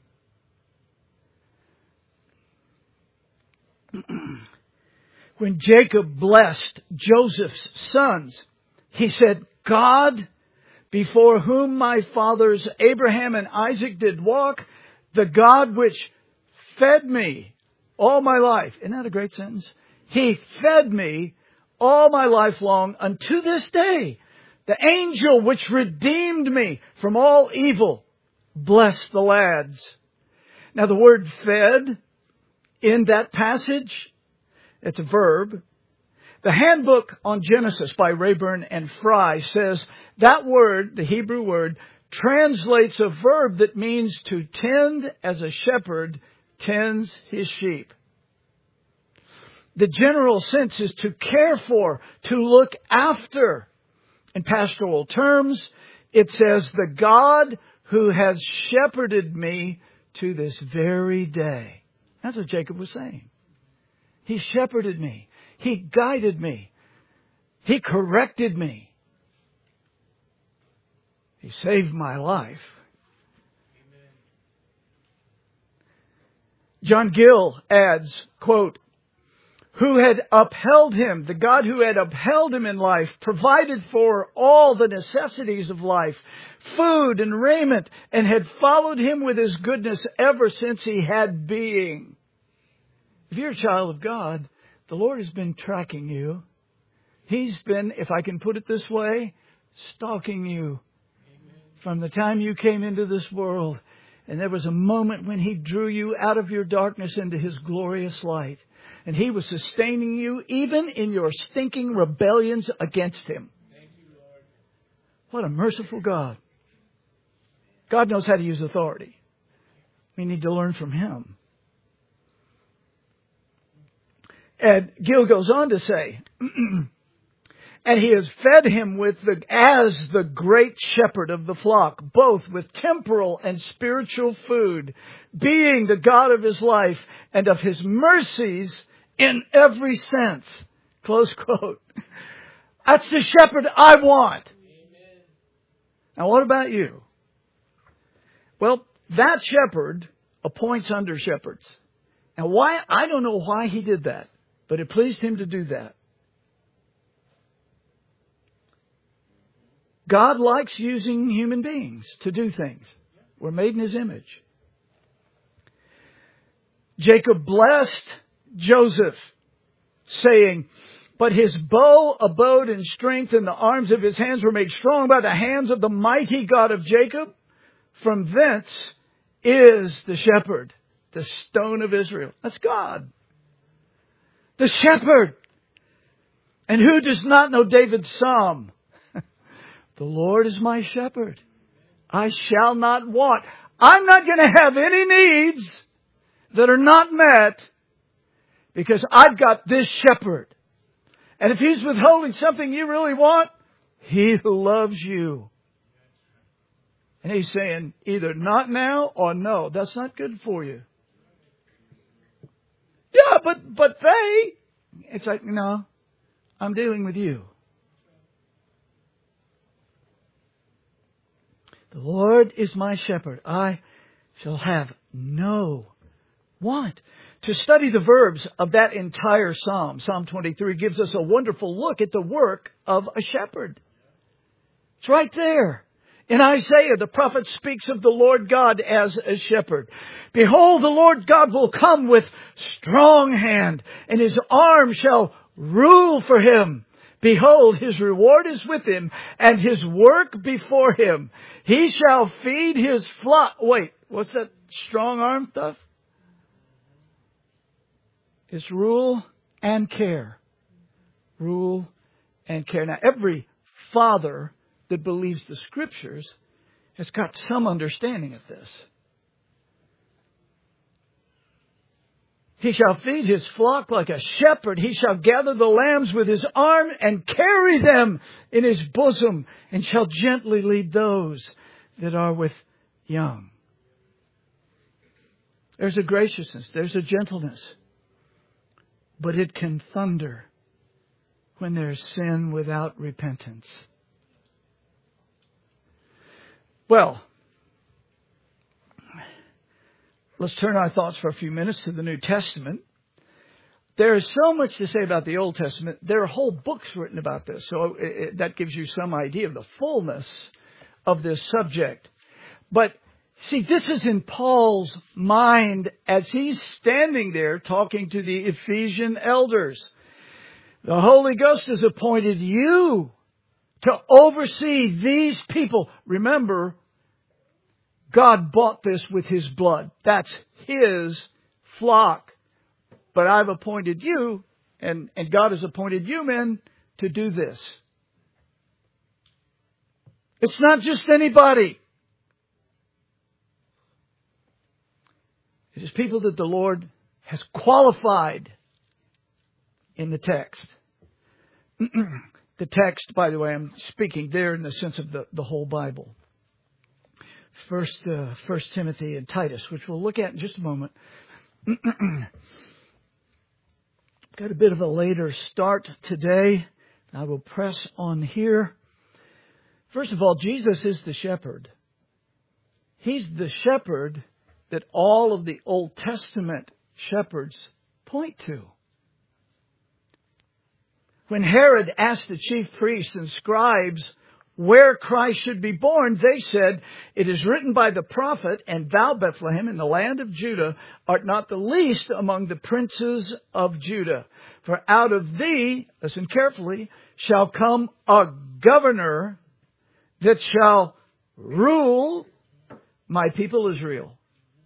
When Jacob blessed Joseph's sons, he said, God, before whom my fathers Abraham and Isaac did walk, the God which fed me all my life. Isn't that a great sentence? He fed me all my life long unto this day. The angel which redeemed me from all evil. Bless the lads. Now the word fed in that passage, it's a verb. The Handbook on Genesis by Rayburn and Fry says that word, the Hebrew word, translates a verb that means to tend as a shepherd tends his sheep. The general sense is to care for, to look after. In pastoral terms, it says, the God who has shepherded me to this very day. That's what Jacob was saying. He shepherded me. He guided me. He corrected me. He saved my life. Amen. John Gill adds, quote, who had upheld him, the God who had upheld him in life, provided for all the necessities of life, food and raiment, and had followed him with his goodness ever since he had being. If you're a child of God, the Lord has been tracking you. He's been, if I can put it this way, stalking you. Amen. From the time you came into this world. And there was a moment when He drew you out of your darkness into His glorious light. And He was sustaining you even in your stinking rebellions against Him. Thank you, Lord. What a merciful God. God knows how to use authority. We need to learn from Him. And Gill goes on to say, and He has fed him with the, as the great shepherd of the flock, both with temporal and spiritual food, being the God of his life and of His mercies in every sense. Close quote. That's the shepherd I want. Amen. Now what about you? Well, that shepherd appoints under shepherds. And why? I don't know why He did that, but it pleased Him to do that. God likes using human beings to do things. We're made in His image. Jacob blessed Joseph, saying, but his bow abode in strength, and the arms of his hands were made strong by the hands of the mighty God of Jacob. From thence is the shepherd, the stone of Israel. That's God. The shepherd. And who does not know David's psalm? The Lord is my shepherd. I shall not want. I'm not going to have any needs that are not met because I've got this shepherd. And if He's withholding something you really want, He loves you. And He's saying either not now or no. That's not good for you. Yeah, but, but they, it's like, no, I'm dealing with you. The Lord is my shepherd. I shall have no want. To study the verbs of that entire psalm, Psalm twenty-three, gives us a wonderful look at the work of a shepherd. It's right there. In Isaiah, the prophet speaks of the Lord God as a shepherd. Behold, the Lord God will come with strong hand, and His arm shall rule for Him. Behold, His reward is with Him, and His work before Him. He shall feed His flock. Wait, what's that strong arm stuff? It's rule and care. Rule and care. Now, every father that believes the Scriptures has got some understanding of this. He shall feed His flock like a shepherd. He shall gather the lambs with His arm and carry them in His bosom, and shall gently lead those that are with young. There's a graciousness. There's a gentleness. But it can thunder when there's sin without repentance. Well, let's turn our thoughts for a few minutes to the New Testament. There is so much to say about the Old Testament. There are whole books written about this. So it, it, that gives you some idea of the fullness of this subject. But see, this is in Paul's mind as he's standing there talking to the Ephesian elders. The Holy Ghost has appointed you to oversee these people. Remember, God bought this with His blood. That's His flock. But I've appointed you, and, and God has appointed you men to do this. It's not just anybody. It is people that the Lord has qualified in the text. The text, by the way, I'm speaking there in the sense of the, the whole Bible. First, uh, First Timothy and Titus, which we'll look at in just a moment. Got a bit of a later start today. I will press on here. First of all, Jesus is the shepherd. He's the shepherd that all of the Old Testament shepherds point to. When Herod asked the chief priests and scribes where Christ should be born, they said, "It is written by the prophet, and thou, Bethlehem, in the land of Judah, art not the least among the princes of Judah. For out of thee," listen carefully, "shall come a governor that shall rule My people Israel.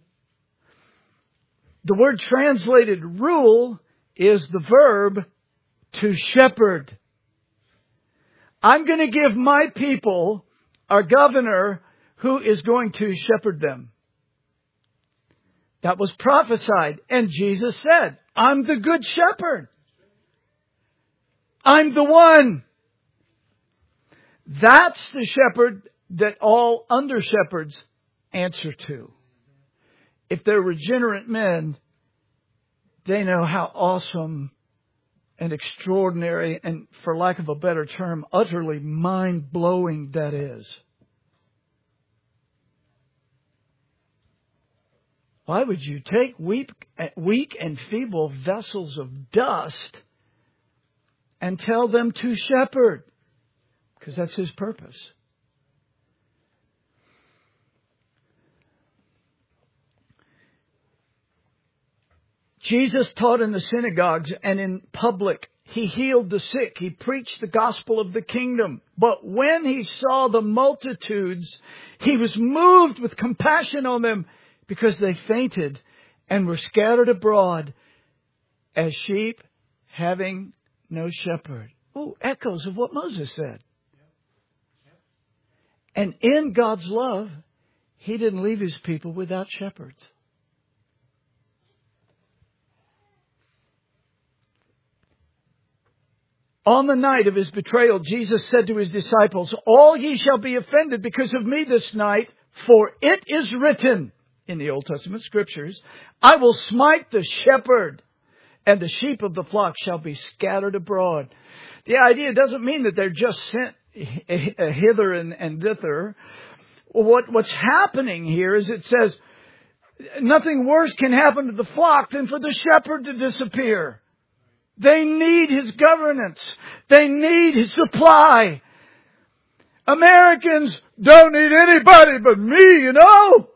The word translated rule is the verb to shepherd. I'm going to give my people a governor who is going to shepherd them. That was prophesied. And Jesus said, I'm the good shepherd. I'm the one. That's the shepherd that all under shepherds answer to. If they're regenerate men, they know how awesome and extraordinary and, for lack of a better term, utterly mind-blowing that is. Why would you take weak, weak and feeble vessels of dust and tell them to shepherd? Because that's His purpose. Jesus taught in the synagogues and in public. He healed the sick. He preached the gospel of the kingdom. But when He saw the multitudes, He was moved with compassion on them because they fainted and were scattered abroad as sheep having no shepherd. Oh, echoes of what Moses said. And in God's love, He didn't leave His people without shepherds. On the night of His betrayal, Jesus said to His disciples, all ye shall be offended because of me this night, for it is written in the Old Testament Scriptures, I will smite the shepherd, and the sheep of the flock shall be scattered abroad. The idea doesn't mean that they're just sent hither and, and thither. What, what's happening here is it says, nothing worse can happen to the flock than for the shepherd to disappear. They need His governance. They need His supply. Americans don't need anybody but me, you know.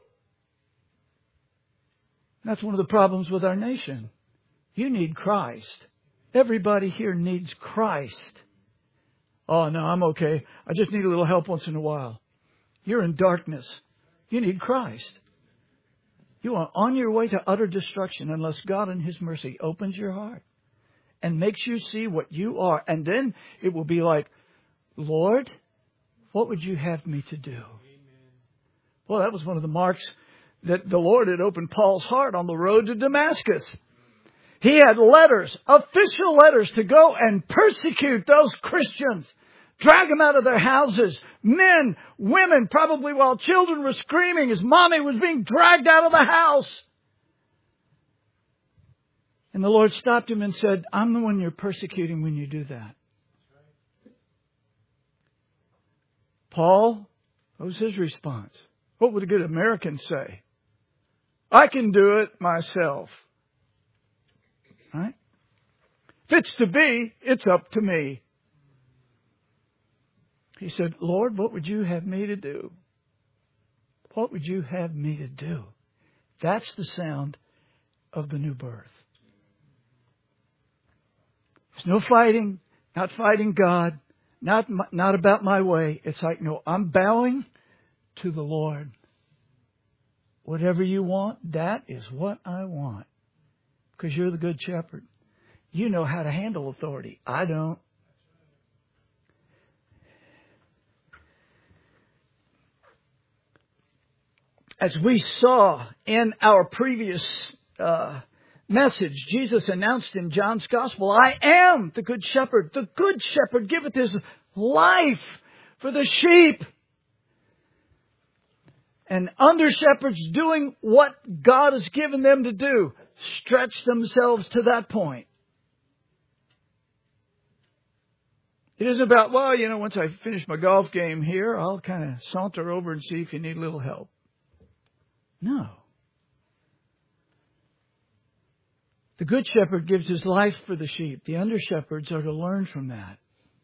That's one of the problems with our nation. You need Christ. Everybody here needs Christ. Oh, no, I'm okay. I just need a little help once in a while. You're in darkness. You need Christ. You are on your way to utter destruction unless God in His mercy opens your heart and makes you see what you are. And then it will be like, Lord, what would you have me to do? Well, that was one of the marks that the Lord had opened Paul's heart on the road to Damascus. He had letters, official letters, to go and persecute those Christians. Drag them out of their houses. Men, women, probably while children were screaming as mommy was being dragged out of the house. And the Lord stopped him and said, I'm the one you're persecuting when you do that. Paul, what was his response? What would a good American say? I can do it myself. Right? If it's to be, it's up to me. He said, Lord, what would you have me to do? What would you have me to do? That's the sound of the new birth. There's no fighting, not fighting God, not, not about my way. It's like, no, I'm bowing to the Lord. Whatever you want, that is what I want. Because you're the good shepherd. You know how to handle authority. I don't. As we saw in our previous uh, message, Jesus announced in John's Gospel, I am the good shepherd. The good shepherd giveth his life for the sheep. And under shepherds doing what God has given them to do, stretch themselves to that point. It isn't about, well, you know, once I finish my golf game here, I'll kind of saunter over and see if you need a little help. No. The good shepherd gives his life for the sheep. The under shepherds are to learn from that.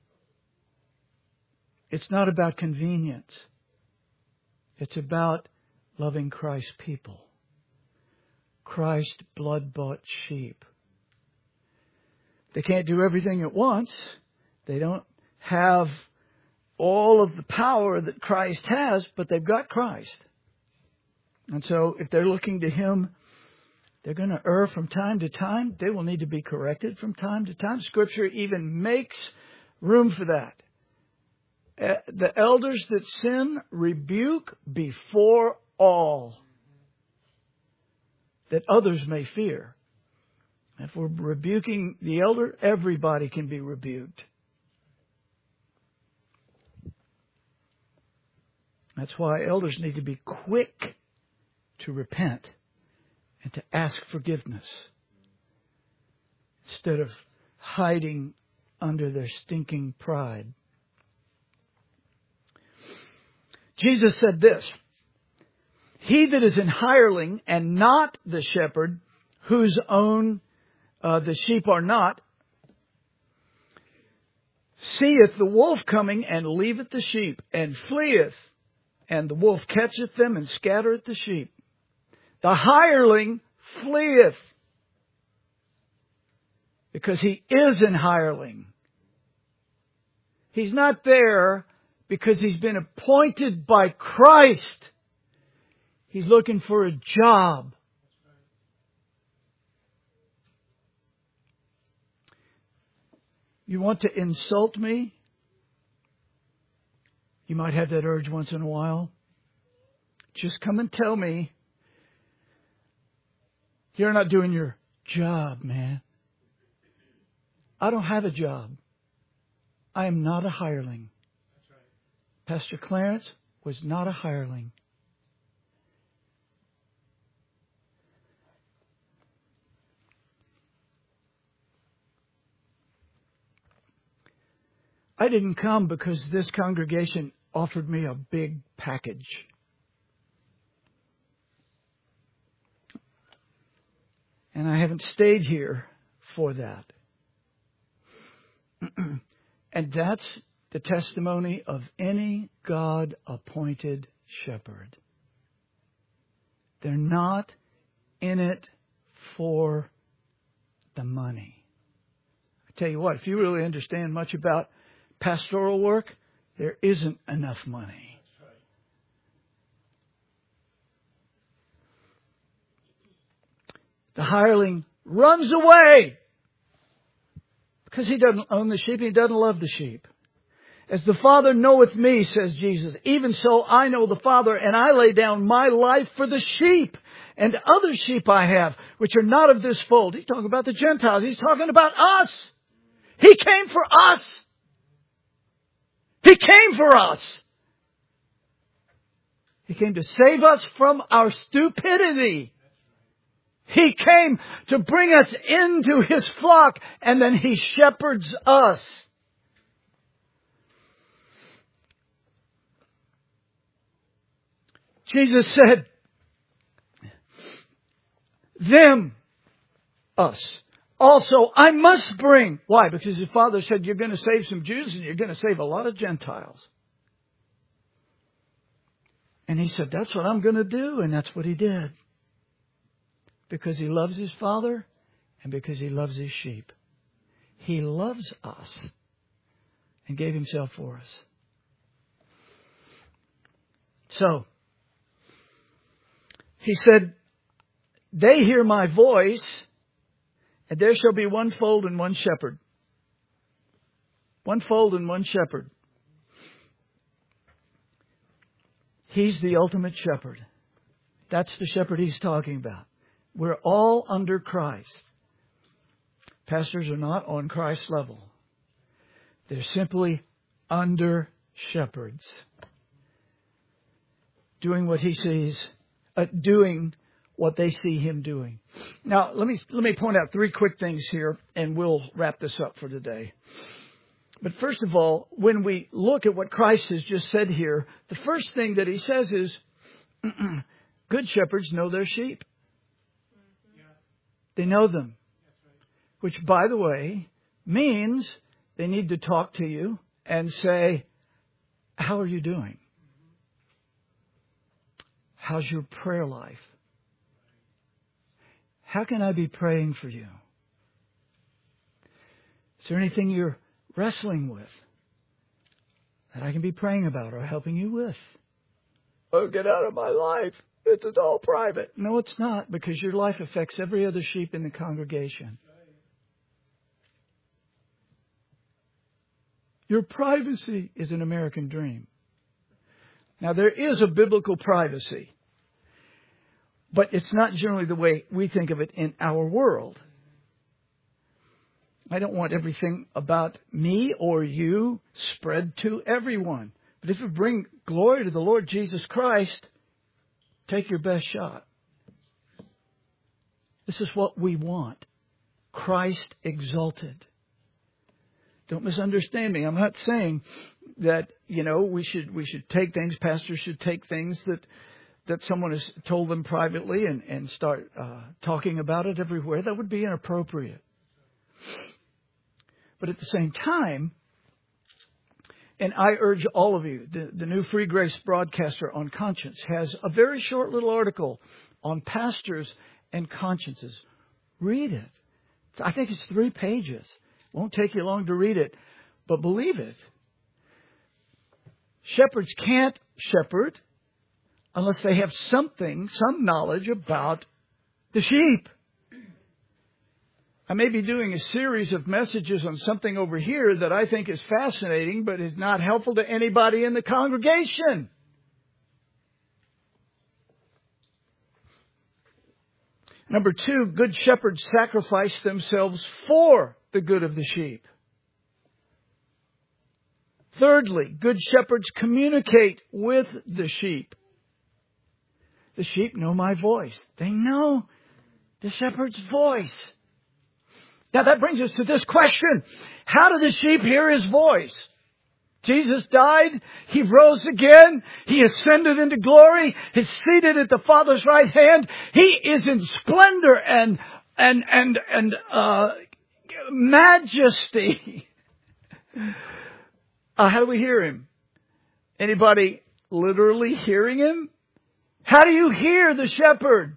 It's not about convenience. It's about loving Christ's people. Christ's blood-bought sheep. They can't do everything at once. They don't have all of the power that Christ has, but they've got Christ. And so if they're looking to Him, they're going to err from time to time. They will need to be corrected from time to time. Scripture even makes room for that. Uh, the elders that sin rebuke before all, that others may fear. If we're rebuking the elder, everybody can be rebuked. That's why elders need to be quick to repent and to ask forgiveness instead of hiding under their stinking pride. Jesus said this, "He that is an hireling and not the shepherd, whose own uh, the sheep are not, seeth the wolf coming and leaveth the sheep, and fleeth, and the wolf catcheth them and scattereth the sheep. The hireling fleeth," because he is an hireling. He's not there because he's been appointed by Christ. He's looking for a job. You want to insult me? You might have that urge once in a while. Just come and tell me, "You're not doing your job, man." I don't have a job. I am not a hireling. That's right. Pastor Clarence was not a hireling. I didn't come because this congregation offered me a big package. And I haven't stayed here for that. And that's the testimony of any God-appointed shepherd. They're not in it for the money. I tell you what, if you really understand much about pastoral work, there isn't enough money. That's right. The hireling runs away because he doesn't own the sheep. He doesn't love the sheep. "As the Father knoweth me," says Jesus, "even so I know the Father, and I lay down my life for the sheep. And other sheep I have, which are not of this fold." He's talking about the Gentiles. He's talking about us. He came for us. He came for us. He came to save us from our stupidity. He came to bring us into His flock, and then He shepherds us. Jesus said, "Them," us, "also I must bring." Why? Because His Father said, you're going to save some Jews and you're going to save a lot of Gentiles. And He said, that's what I'm going to do. And that's what He did. Because He loves His Father and because He loves His sheep. He loves us and gave Himself for us. So, He said, "They hear my voice, and there shall be one fold and one shepherd." One fold and one shepherd. He's the ultimate shepherd. That's the shepherd He's talking about. We're all under Christ. Pastors are not on Christ's level. They're simply under shepherds. Doing what He sees, uh, doing what they see Him doing. Now, let me let me point out three quick things here, and we'll wrap this up for today. But first of all, when we look at what Christ has just said here, the first thing that He says is, good shepherds know their sheep. They know them. Which, by the way, means they need to talk to you and say, "How are you doing? How's your prayer life? How can I be praying for you? Is there anything you're wrestling with that I can be praying about or helping you with?" "Oh, get out of my life. It's all private. No, it's not, because your life affects every other sheep in the congregation. Your privacy is an American dream. Now, there is a biblical privacy, but it's not generally the way we think of it in our world. I don't want everything about me or you spread to everyone. But if you bring glory to the Lord Jesus Christ, take your best shot. This is what we want. Christ exalted. Don't misunderstand me. I'm not saying that, you know, we should we should take things, pastors should take things that that someone has told them privately and, and start uh, talking about it everywhere. That would be inappropriate. But at the same time, and I urge all of you, the, the new Free Grace broadcaster on conscience has a very short little article on pastors and consciences. Read it. I think it's three pages. Won't take you long to read it, but believe it. Shepherds can't shepherd unless they have something, some knowledge about the sheep. I may be doing a series of messages on something over here that I think is fascinating, but is not helpful to anybody in the congregation. Number two, good shepherds sacrifice themselves for the good of the sheep. Thirdly, good shepherds communicate with the sheep. The sheep know my voice. They know the shepherd's voice. Now that brings us to this question. How do the sheep hear His voice? Jesus died. He rose again. He ascended into glory. He's seated at the Father's right hand. He is in splendor and, and, and, and, uh, majesty. Uh, how do we hear Him? Anybody literally hearing Him? How do you hear the shepherd?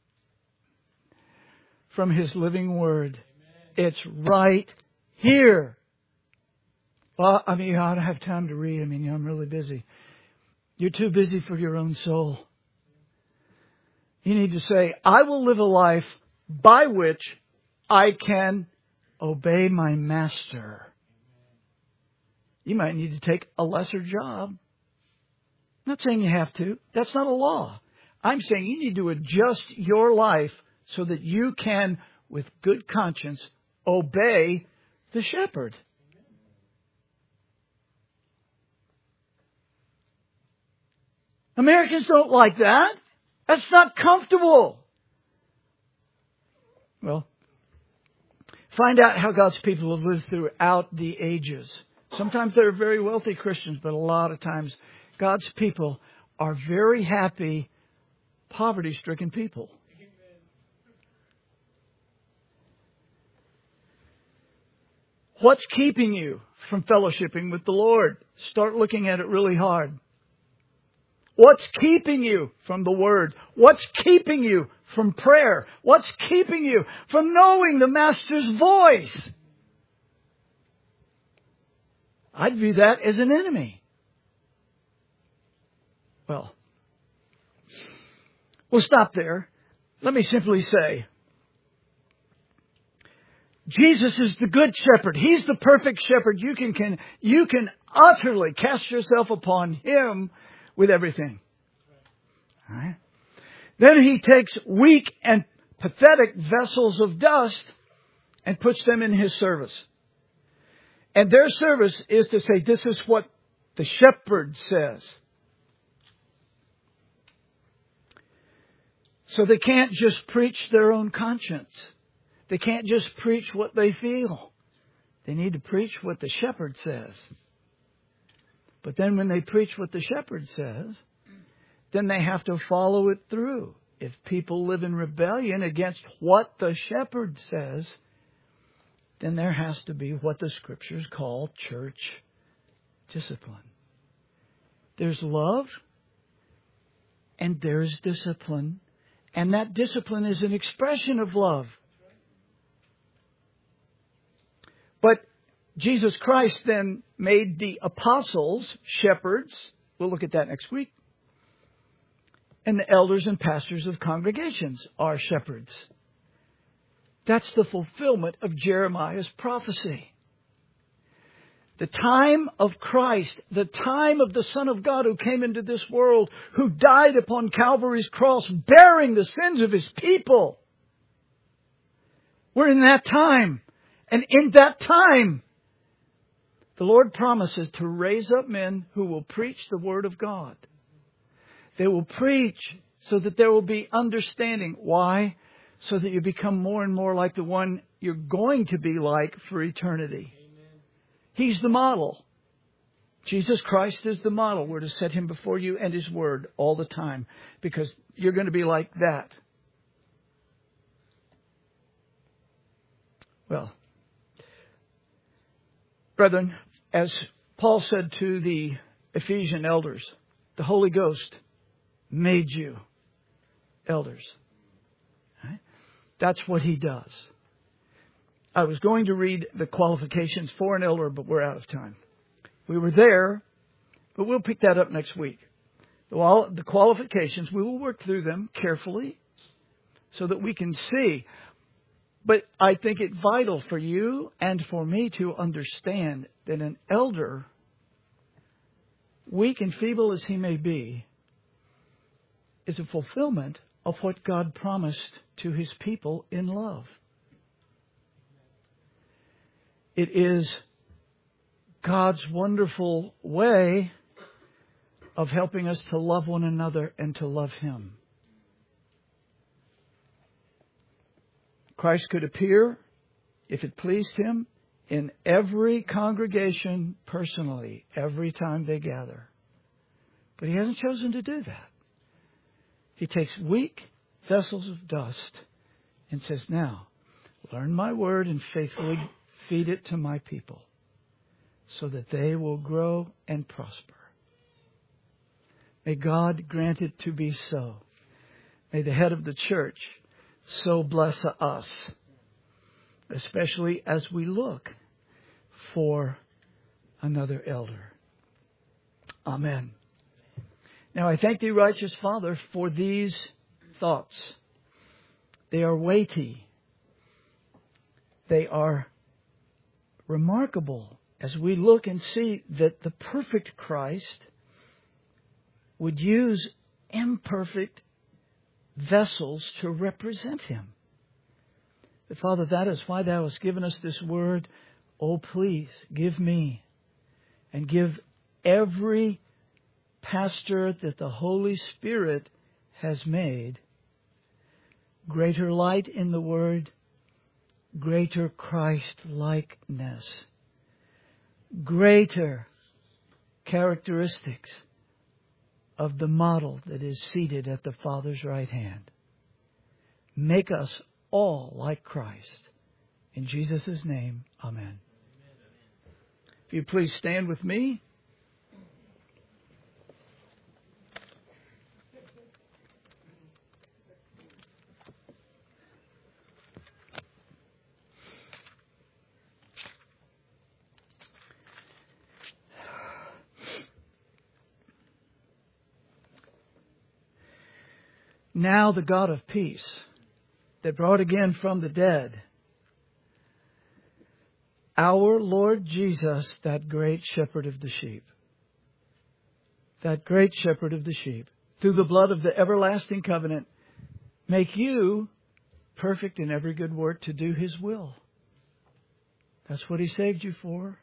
From His living word. It's right here. Well, I mean, I don't have time to read. I mean, I'm really busy. You're too busy for your own soul. You need to say, I will live a life by which I can obey my master. You might need to take a lesser job. I'm not saying you have to. That's not a law. I'm saying you need to adjust your life so that you can, with good conscience, obey the shepherd. Americans don't like that. That's not comfortable. Well, find out how God's people have lived throughout the ages. Sometimes they're very wealthy Christians, but a lot of times God's people are very happy, poverty-stricken people. What's keeping you from fellowshipping with the Lord? Start looking at it really hard. What's keeping you from the Word? What's keeping you from prayer? What's keeping you from knowing the Master's voice? I'd view that as an enemy. Well, we'll stop there. Let me simply say, Jesus is the good shepherd. He's the perfect shepherd. You can, can, you can utterly cast yourself upon Him with everything. All right. Then He takes weak and pathetic vessels of dust and puts them in His service. And their service is to say, this is what the shepherd says. So they can't just preach their own conscience. They can't just preach what they feel. They need to preach what the shepherd says. But then when they preach what the shepherd says, then they have to follow it through. If people live in rebellion against what the shepherd says, then there has to be what the Scriptures call church discipline. There's love and there's discipline. And that discipline is an expression of love. But Jesus Christ then made the apostles shepherds. We'll look at that next week. And the elders and pastors of congregations are shepherds. That's the fulfillment of Jeremiah's prophecy. The time of Christ, the time of the Son of God who came into this world, who died upon Calvary's cross, bearing the sins of His people. We're in that time. And in that time, the Lord promises to raise up men who will preach the Word of God. They will preach so that there will be understanding. Why? So that you become more and more like the one you're going to be like for eternity. Amen. He's the model. Jesus Christ is the model. We're to set Him before you and His Word all the time, because you're going to be like that. Well, brethren, as Paul said to the Ephesian elders, the Holy Ghost made you elders. Right? That's what He does. I was going to read the qualifications for an elder, but we're out of time. We were there, but we'll pick that up next week. Well, the qualifications, we will work through them carefully so that we can see. But I think it vital for you and for me to understand that an elder, weak and feeble as he may be, is a fulfillment of what God promised to His people in love. It is God's wonderful way of helping us to love one another and to love Him. Christ could appear, if it pleased Him, in every congregation personally, every time they gather. But He hasn't chosen to do that. He takes weak vessels of dust and says, now, learn my word and faithfully feed it to my people so that they will grow and prosper. May God grant it to be so. May the head of the church so bless us, especially as we look for another elder. Amen. Now I thank Thee, righteous Father, for these thoughts. They are weighty. They are remarkable as we look and see that the perfect Christ would use imperfect vessels to represent Him. But Father, that is why Thou hast given us this word. Oh, please give me and give every pastor that the Holy Spirit has made greater light in the Word, greater Christ-likeness, greater characteristics of the model that is seated at the Father's right hand. Make us all like Christ. In Jesus' name, amen. If you please stand with me. Now the God of peace, that brought again from the dead our Lord Jesus, that great shepherd of the sheep, that great shepherd of the sheep, through the blood of the everlasting covenant, make you perfect in every good work to do His will. That's what He saved you for.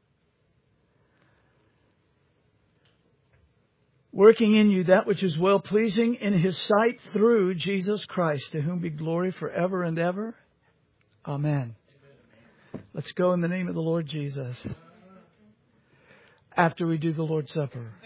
Working in you that which is well-pleasing in His sight through Jesus Christ, to whom be glory forever and ever. Amen. Let's go in the name of the Lord Jesus after we do the Lord's Supper.